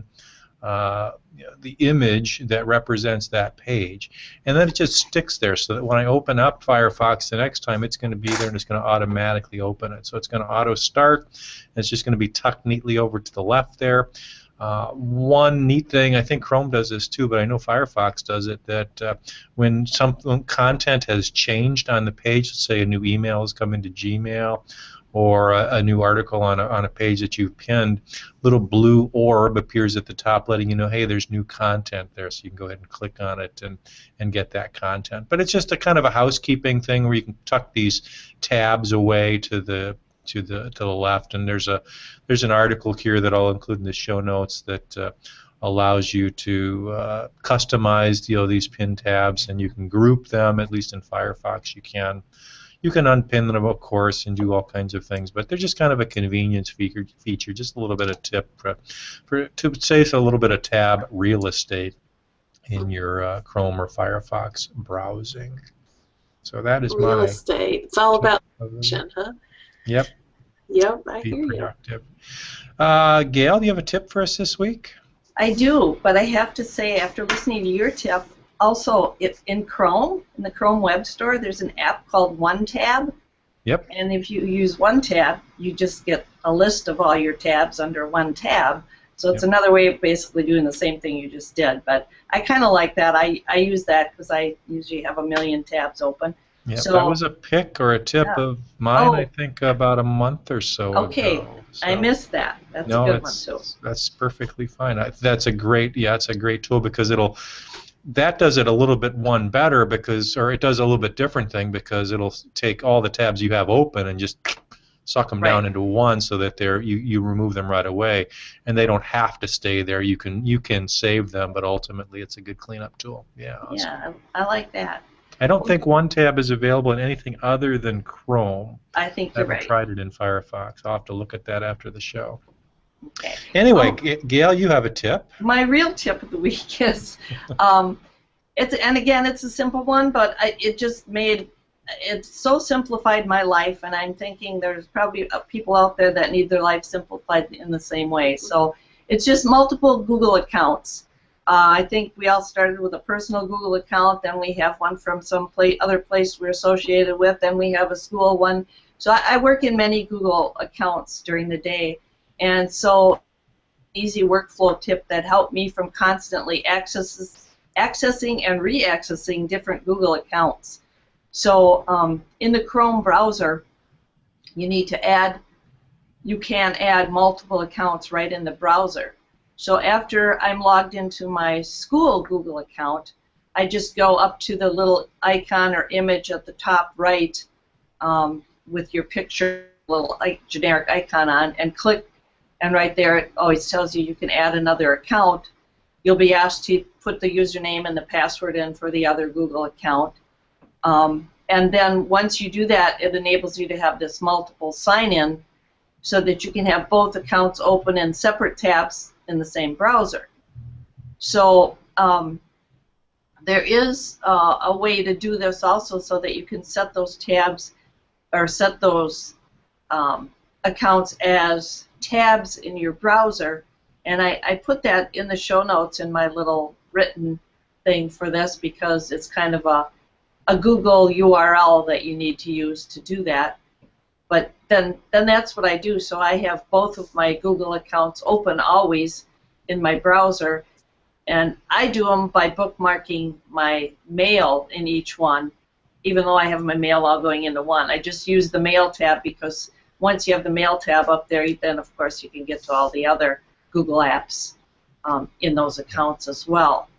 the image that represents that page, and then it just sticks there so that when I open up Firefox the next time, it's going to be there and it's going to automatically open it. So it's going to auto start, and it's just going to be tucked neatly over to the left there. One neat thing, I think Chrome does this too, but I know Firefox does it, that when some content has changed on the page, let's say a new email has come into Gmail, or a new article on a page that you've pinned, little blue orb appears at the top letting you know, hey, there's new content there, so you can go ahead and click on it and get that content. But it's just a kind of a housekeeping thing where you can tuck these tabs away to the left, and there's an article here that I'll include in the show notes that allows you to customize these pin tabs, and you can group them. At least in Firefox you can. You can unpin them, of course, and do all kinds of things, but they're just kind of a convenience feature, just a little bit of tip to save a little bit of tab real estate in your Chrome or Firefox browsing. So that is real estate. It's all about function, huh? Yep. Yep, I Be hear productive. Gail, do you have a tip for us this week? I do, but I have to say, after listening to your tip, also, it's in Chrome, in the Chrome Web Store, there's an app called OneTab. Yep. And if you use OneTab, you just get a list of all your tabs under one tab. So it's another way of basically doing the same thing you just did. But I kind of like that. I use that because I usually have a million tabs open. Yep, so, that was a pick or a tip of mine, I think, about a month or so ago. So, I missed that. That's a good one, too. That's perfectly fine. That's a great, it's a great tool because that does it a little bit better because, or it does a little bit different thing because it'll take all the tabs you have open and just suck them Right. down into one so that you remove them right away, and they don't have to stay there. You can save them, but ultimately it's a good cleanup tool. Yeah. Awesome. Yeah, I like that. I don't think OneTab is available in anything other than Chrome. I think I you're haven't right. tried it in Firefox. I'll have to look at that after the show. Okay. Anyway, Oh. Gail, you have a tip. My real tip of the week is, and again, it's a simple one, but it so simplified my life, and I'm thinking there's probably people out there that need their life simplified in the same way. So it's just multiple Google accounts. I think we all started with a personal Google account, then we have one from some other place we're associated with, then we have a school one. So I work in many Google accounts during the day, and so easy workflow tip that helped me from constantly accessing and re-accessing different Google accounts. So in the Chrome browser, you can add multiple accounts right in the browser. So after I'm logged into my school Google account, I just go up to the little icon or image at the top right with your picture, little generic icon on, and click, and right there it always tells you can add another account. You'll be asked to put the username and the password in for the other Google account. And then once you do that, it enables you to have this multiple sign-in so that you can have both accounts open in separate tabs in the same browser. So there is a way to do this also so that you can set those tabs or set those accounts as tabs in your browser. And I put that in the show notes in my little written thing for this because it's kind of a Google URL that you need to use to do that. But then that's what I do. So I have both of my Google accounts open always in my browser, and I do them by bookmarking my mail in each one, even though I have my mail all going into one. I just use the mail tab because once you have the mail tab up there, then of course you can get to all the other Google apps in those accounts as well.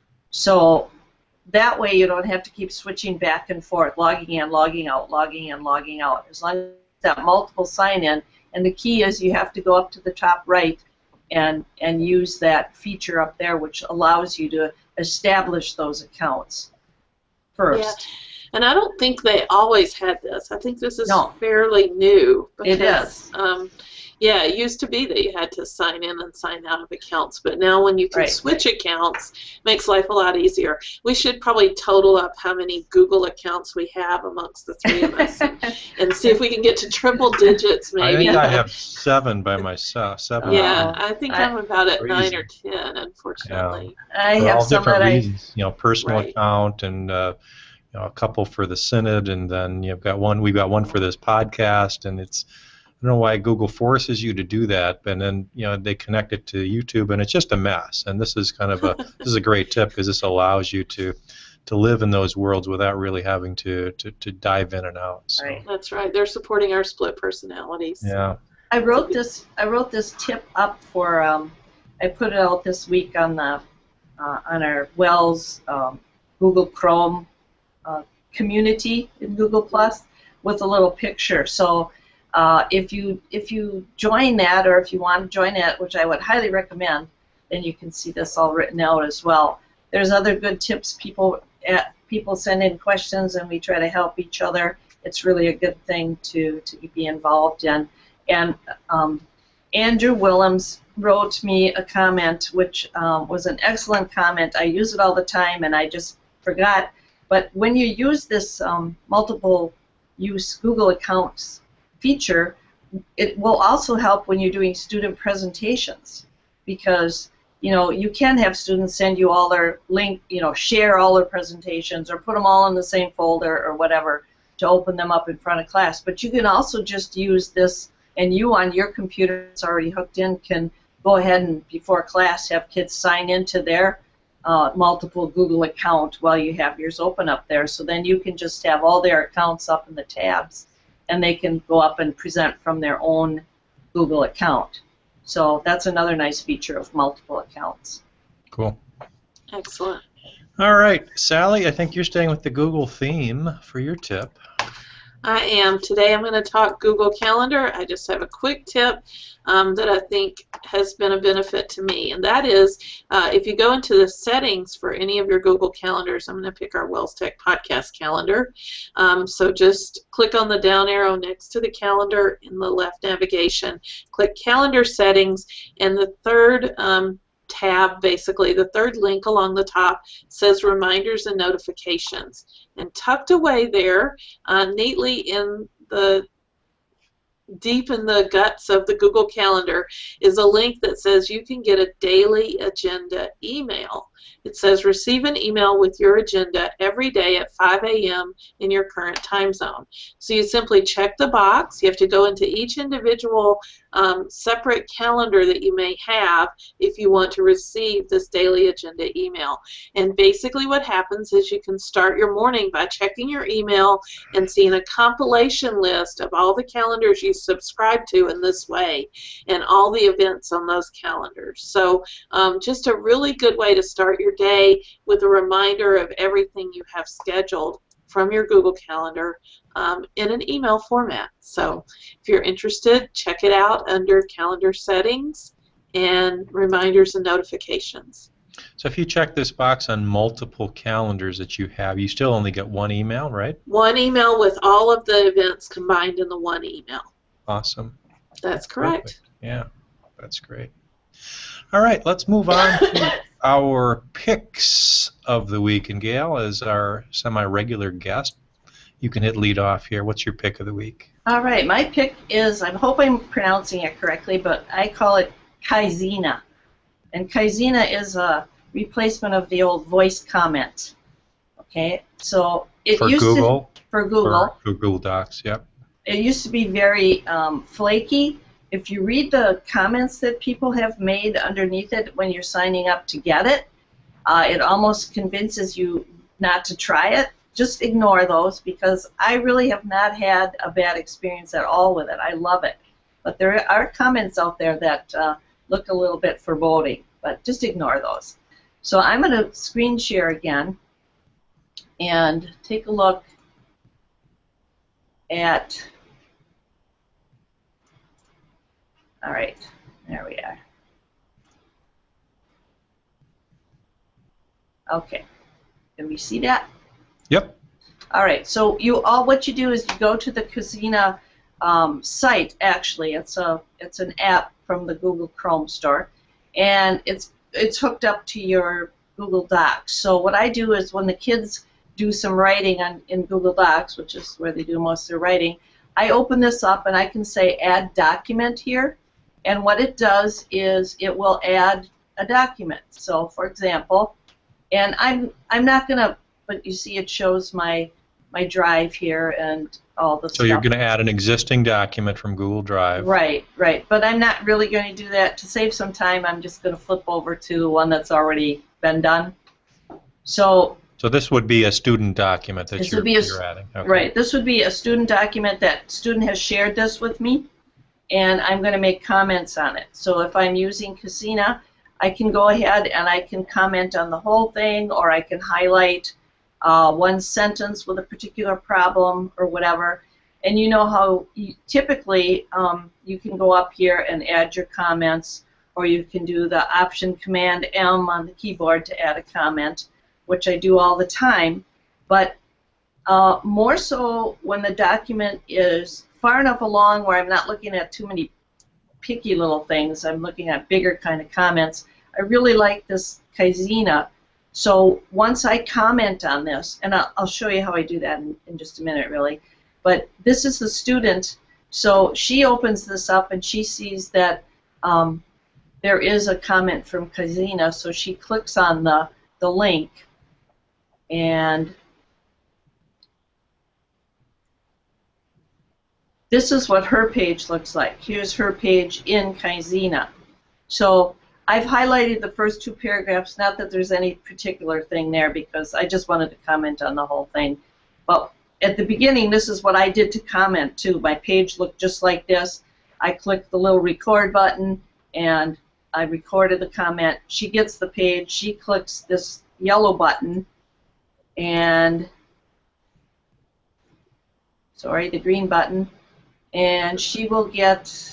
So that way you don't have to keep switching back and forth, logging in, logging out, logging in, logging out. As long as that multiple sign-in, and the key is you have to go up to the top right and use that feature up there which allows you to establish those accounts first. Yeah. And I don't think they always had this. I think this is No. fairly new. It is. Yeah, it used to be that you had to sign in and sign out of accounts, but now when you can Right. switch accounts, makes life a lot easier. We should probably total up how many Google accounts we have amongst the three of us and see if we can get to triple digits I maybe. think I have 7 by myself. 7. Yeah, I think I'm about at Crazy. 9 or 10, unfortunately. I For have all some different that reasons. Personal Right. account and a couple for the synod, and then we've got one for this podcast, and it's. I don't know why Google forces you to do that, and then they connect it to YouTube, and it's just a mess. And this is kind of this is a great tip because this allows you to live in those worlds without really having to dive in and out. So, Right. That's right. They're supporting our split personalities. yeah. I wrote this tip up for I put it out this week on the on our Wells Google Chrome community in Google Plus with a little picture. So if you join that, or if you want to join it, which I would highly recommend, then you can see this all written out as well. There's other good tips. People send in questions, and we try to help each other. It's really a good thing to be involved in. And Andrew Willems wrote me a comment, which was an excellent comment. I use it all the time, and I just forgot. But when you use this multiple use Google accounts feature, it will also help when you're doing student presentations, because you can have students send you all their share all their presentations or put them all in the same folder or whatever to open them up in front of class. But you can also just use this, and you on your computer that's already hooked in can go ahead and before class have kids sign into their multiple Google account while you have yours open up there. So then you can just have all their accounts up in the tabs, and they can go up and present from their own Google account. So that's another nice feature of multiple accounts. Cool. Excellent. All right, Sally, I think you're staying with the Google theme for your tip. I am. Today I'm going to talk Google Calendar. I just have a quick tip that I think has been a benefit to me, and that is if you go into the settings for any of your Google Calendars, I'm going to pick our Wells Tech Podcast calendar. So just click on the down arrow next to the calendar in the left navigation, click Calendar Settings, and the third tab, basically the third link along the top, says Reminders and Notifications. And tucked away there, neatly in the deep in the guts of the Google Calendar, is a link that says you can get a daily agenda email. It says receive an email with your agenda every day at 5 a.m. in your current time zone. So you simply check the box. You have to go into each individual separate calendar that you may have if you want to receive this daily agenda email. And basically what happens is you can start your morning by checking your email and seeing a compilation list of all the calendars you subscribe to in this way and all the events on those calendars. So just a really good way to start your day with a reminder of everything you have scheduled from your Google Calendar in an email format. So if you're interested, check it out under Calendar Settings and Reminders and Notifications. So if you check this box on multiple calendars that you have, you still only get one email, right? One email with all of the events combined in the one email. Awesome. That's correct. Perfect. Yeah, that's great. All right, let's move on to our picks of the week. And Gail, as our semi-regular guest, you can hit lead off here. What's your pick of the week? All right, my pick is, I hope I'm pronouncing it correctly, but I call it Kaizena. And Kaizena is a replacement of the old voice comment. Okay, so it For used Google? to, for Google. For Google Docs, yep. It used to be very flaky. If you read the comments that people have made underneath it when you're signing up to get it, it almost convinces you not to try it. Just ignore those because I really have not had a bad experience at all with it. I love it. But there are comments out there that look a little bit foreboding, but just ignore those. So I'm going to screen share again and take a look at, all right, there we are. Okay, can we see that? Yep. All right, so what you do is you go to the Kaizena site. Actually, it's an app from the Google Chrome store, and it's hooked up to your Google Docs. So what I do is when the kids do some writing in Google Docs, which is where they do most of their writing, I open this up and I can say add document here, and what it does is it will add a document. So for example, and I'm not gonna, but you see it shows my drive here and all the stuff. So you're going to add an existing document from Google Drive. Right, right. But I'm not really going to do that. To save some time, I'm just going to flip over to one that's already been done. So this would be a student document that you're adding. Okay. Right. This would be a student document that student has shared this with me, and I'm going to make comments on it. So if I'm using Kaizena, I can go ahead and I can comment on the whole thing, or I can highlight one sentence with a particular problem or whatever. And you know how typically you can go up here and add your comments, or you can do the Option Command M on the keyboard to add a comment, which I do all the time. But more so when the document is far enough along where I'm not looking at too many picky little things, I'm looking at bigger kind of comments. I really like this Kaizena. So once I comment on this, and I'll show you how I do that in just a minute really, but this is the student, so she opens this up and she sees that there is a comment from Kaizena, so she clicks on the link, and this is what her page looks like. Here's her page in Kaizena. So I've highlighted the first two paragraphs, not that there's any particular thing there because I just wanted to comment on the whole thing. But at the beginning, this is what I did to comment too. My page looked just like this. I clicked the little record button and I recorded the comment. She gets the page, she clicks this yellow button, and sorry, the green button, and she will get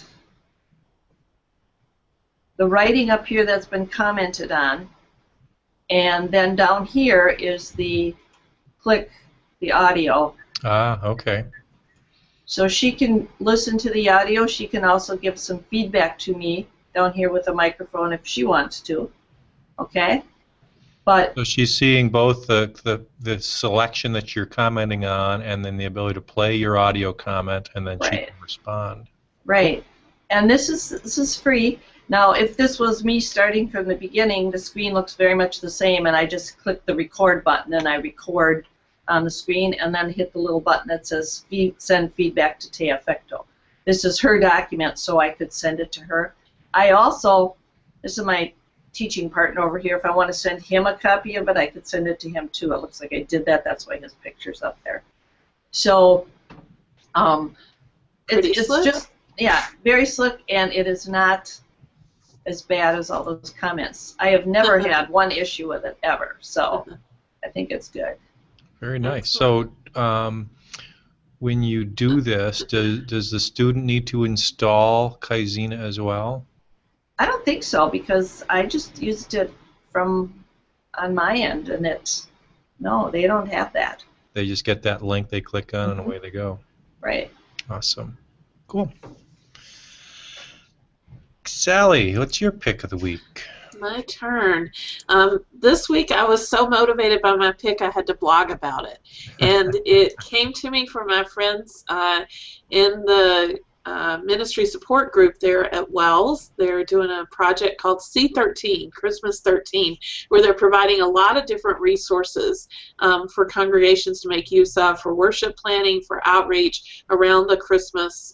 the writing up here that's been commented on, and then down here is the click the audio. Ah, okay. So she can listen to the audio. She can also give some feedback to me down here with a microphone if she wants to. Okay? But So she's seeing both the selection that you're commenting on and then the ability to play your audio comment, and then she Right. can respond. right. And this is free. Now, if this was me starting from the beginning, the screen looks very much the same, and I just click the record button and I record on the screen and then hit the little button that says send feedback to Tea Effecto. This is her document, so I could send it to her. I also, this is my teaching partner over here, if I want to send him a copy of it, I could send it to him too. It looks like I did that, that's why his picture's up there. So, Pretty it's slick. just, yeah, very slick, and it is not as bad as all those comments. I have never had one issue with it ever, so I think it's good. Very nice. So when you do this, does the student need to install Kaizena as well? I don't think so, because I just used it from on my end, and no, they don't have that. They just get that link, they click on, and away they go. Right. Awesome. Cool. Sally, what's your pick of the week? My turn. This week I was so motivated by my pick I had to blog about it. And it came to me from my friends in the ministry support group there at Wells. They're doing a project called C13, Christmas 13, where they're providing a lot of different resources for congregations to make use of for worship planning, for outreach around the Christmas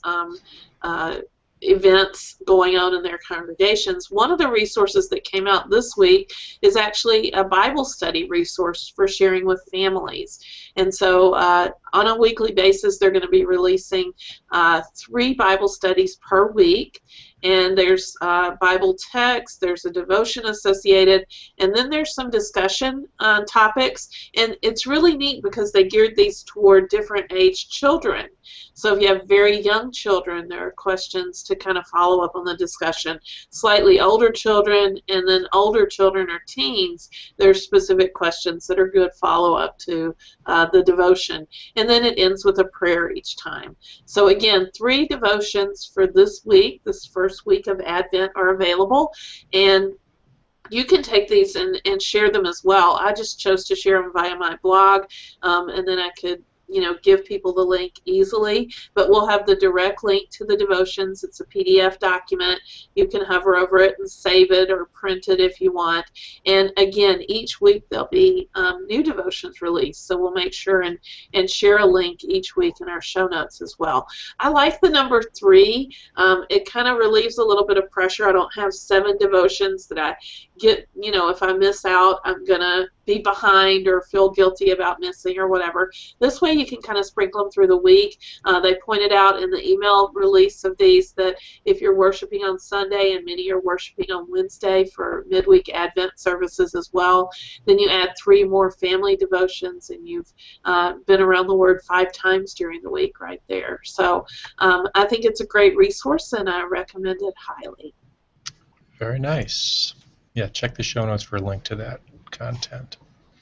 events going on in their congregations. One of the resources that came out this week is actually a Bible study resource for sharing with families. And so on a weekly basis, they're going to be releasing 3 Bible studies per week. And there's Bible text, there's a devotion associated, and then there's some discussion topics. And it's really neat because they geared these toward different age children. So if you have very young children, there are questions to kind of follow up on the discussion. Slightly older children, and then older children or teens, there's specific questions that are good follow-up to the devotion. And then it ends with a prayer each time. So again, 3 devotions for this week, this first week of Advent, are available, and you can take these and share them as well. I just chose to share them via my blog, and then I could give people the link easily, but we'll have the direct link to the devotions. It's a PDF document. You can hover over it and save it or print it if you want. And again, each week there'll be new devotions released, so we'll make sure and share a link each week in our show notes as well. I like the number 3. It kind of relieves a little bit of pressure. I don't have 7 devotions that I get, if I miss out, I'm going to be behind or feel guilty about missing or whatever. This way you can kind of sprinkle them through the week. They pointed out in the email release of these that if you're worshiping on Sunday, and many are worshiping on Wednesday for midweek Advent services as well, then you add 3 more family devotions, and you've been around the Word 5 times during the week right there. So I think it's a great resource, and I recommend it highly. Very nice. Yeah, check the show notes for a link to that content.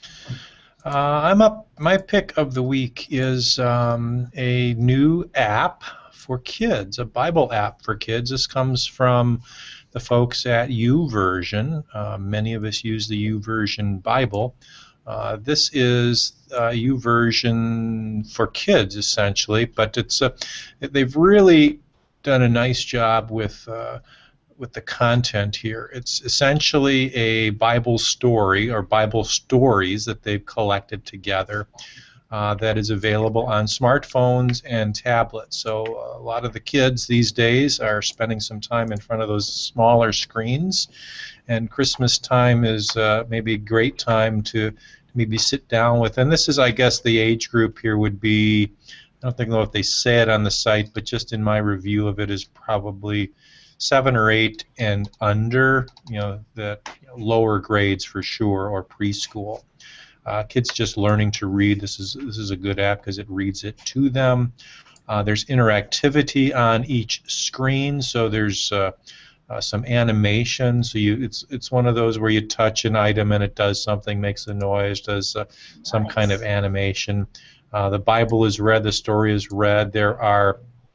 I'm up. My pick of the week is a new app for kids, a Bible app for kids. This comes from the folks at YouVersion. Many of us use the YouVersion Bible. This is YouVersion for kids, essentially, but they've really done a nice job with the content here. It's essentially a Bible story or Bible stories that they've collected together that is available on smartphones and tablets. So a lot of the kids these days are spending some time in front of those smaller screens, and Christmas time is maybe a great time to maybe sit down with, and this is, I guess, the age group here would be, I don't know if they say it on the site, but just in my review of it is probably 7 or 8 and under, the lower grades for sure, or preschool. Kids just learning to read. This is a good app because it reads it to them. There's interactivity on each screen, so there's some animation. So it's one of those where you touch an item and it does something, makes a noise, does some kind of animation. The Bible is read, the story is read. There are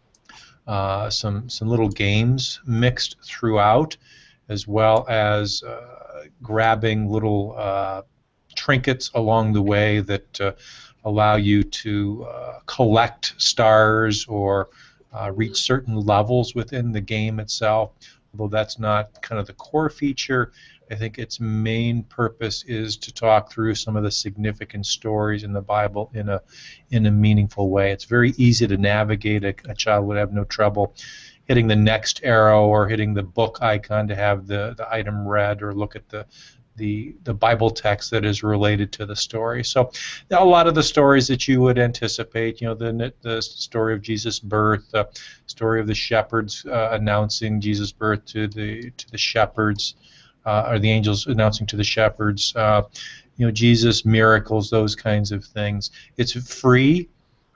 some little games mixed throughout, as well as grabbing little trinkets along the way that allow you to collect stars or reach certain levels within the game itself. Although that's not kind of the core feature, I think its main purpose is to talk through some of the significant stories in the Bible in a meaningful way. It's very easy to navigate. A child would have no trouble hitting the next arrow or hitting the book icon to have the item read, or look at the Bible text that is related to the story. So a lot of the stories that you would anticipate, the story of Jesus' birth, the story of the shepherds announcing Jesus' birth to the shepherds, or the angels announcing to the shepherds, Jesus' miracles, those kinds of things. It's free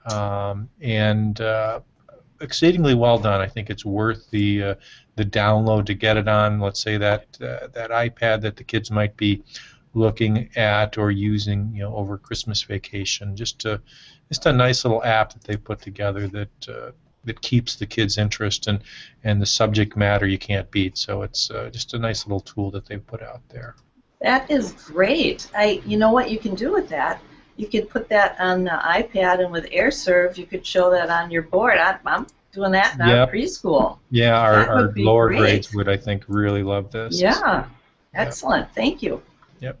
and exceedingly well done. I think it's worth the download to get it on, let's say, that iPad that the kids might be looking at or using, over Christmas vacation. Just a nice little app that they put together that keeps the kids' interest and the subject matter you can't beat. So it's just a nice little tool that they've put out there. That is great. You know what you can do with that? You could put that on the iPad, and with AirServe, you could show that on your board. I'm doing that in our preschool. Yeah, our lower grades would, I think, really love this. Yeah, excellent. Yep. Thank you. Yep.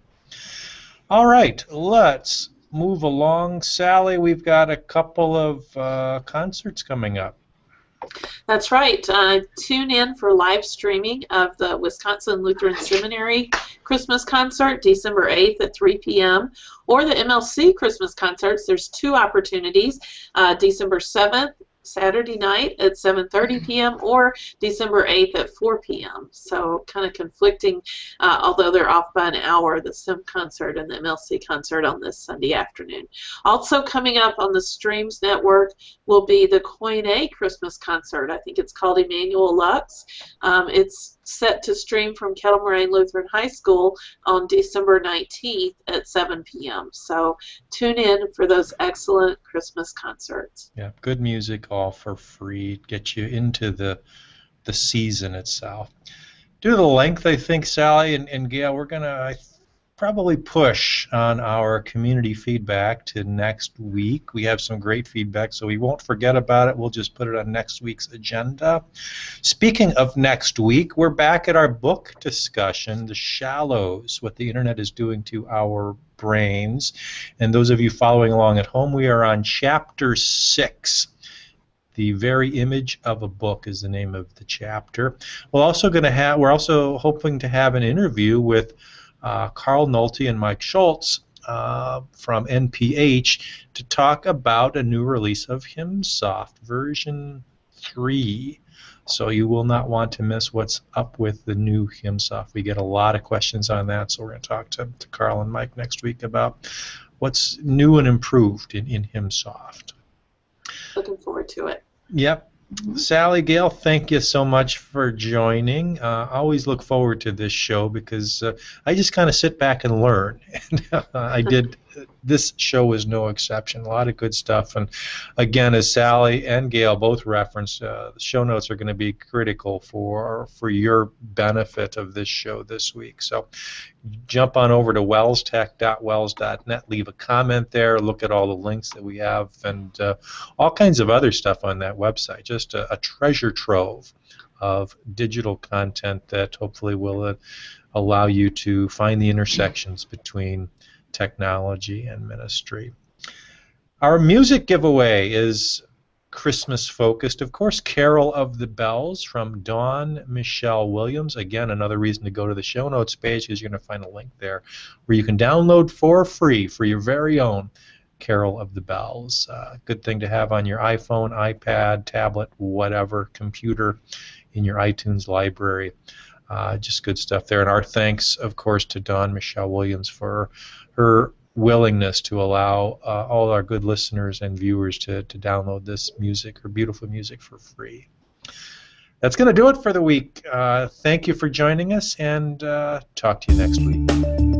All right, let's move along. Sally, we've got a couple of concerts coming up. That's right. Tune in for live streaming of the Wisconsin Lutheran Seminary Christmas concert, December 8th at 3 p.m., or the MLC Christmas concerts. There's two opportunities, December 7th, Saturday night at 7:30 p.m. or December 8th at 4 p.m. So kind of conflicting, although they're off by an hour, the SIM concert and the MLC concert on this Sunday afternoon. Also coming up on the Streams Network will be the Koine Christmas concert. I think it's called Emmanuel Lux. It's set to stream from Kettle Moraine Lutheran High School on December 19th at 7 p.m. So tune in for those excellent Christmas concerts. Yeah, good music, all for free. Get you into the season itself. Due to the length, I think, Sally and Gail, we're going to probably push on our community feedback to next week. We have some great feedback, so we won't forget about it. We'll just put it on next week's agenda. Speaking of next week, we're back at our book discussion, The Shallows, What the Internet is Doing to Our Brains. And those of you following along at home, we are on Chapter 6. The Very Image of a Book is the name of the chapter. We're also hoping to have an interview with Carl Nolte and Mike Schultz from NPH to talk about a new release of HymnSoft version 3. So you will not want to miss what's up with the new HymnSoft. We get a lot of questions on that, so we're going to talk to Carl and Mike next week about what's new and improved in HymnSoft. Looking forward to it. Yep. Sally, Gail, thank you so much for joining. I always look forward to this show because I just kind of sit back and learn. And this show is no exception. A lot of good stuff. And again, as Sally and Gail both referenced, the show notes are going to be critical for your benefit of this show this week. So jump on over to wellstech.wells.net, leave a comment there, look at all the links that we have, and all kinds of other stuff on that website. Just a treasure trove of digital content that hopefully will allow you to find the intersections between technology and ministry. Our music giveaway is Christmas focused. Of course, Carol of the Bells from Dawn Michelle Williams. Again, another reason to go to the show notes page because you're going to find a link there where you can download for free for your very own Carol of the Bells. Good thing to have on your iPhone, iPad, tablet, whatever, computer in your iTunes library. Just good stuff there. And our thanks, of course, to Dawn Michelle Williams for her willingness to allow all our good listeners and viewers to download this music or beautiful music for free. That's going to do it for the week. Thank you for joining us, and talk to you next week.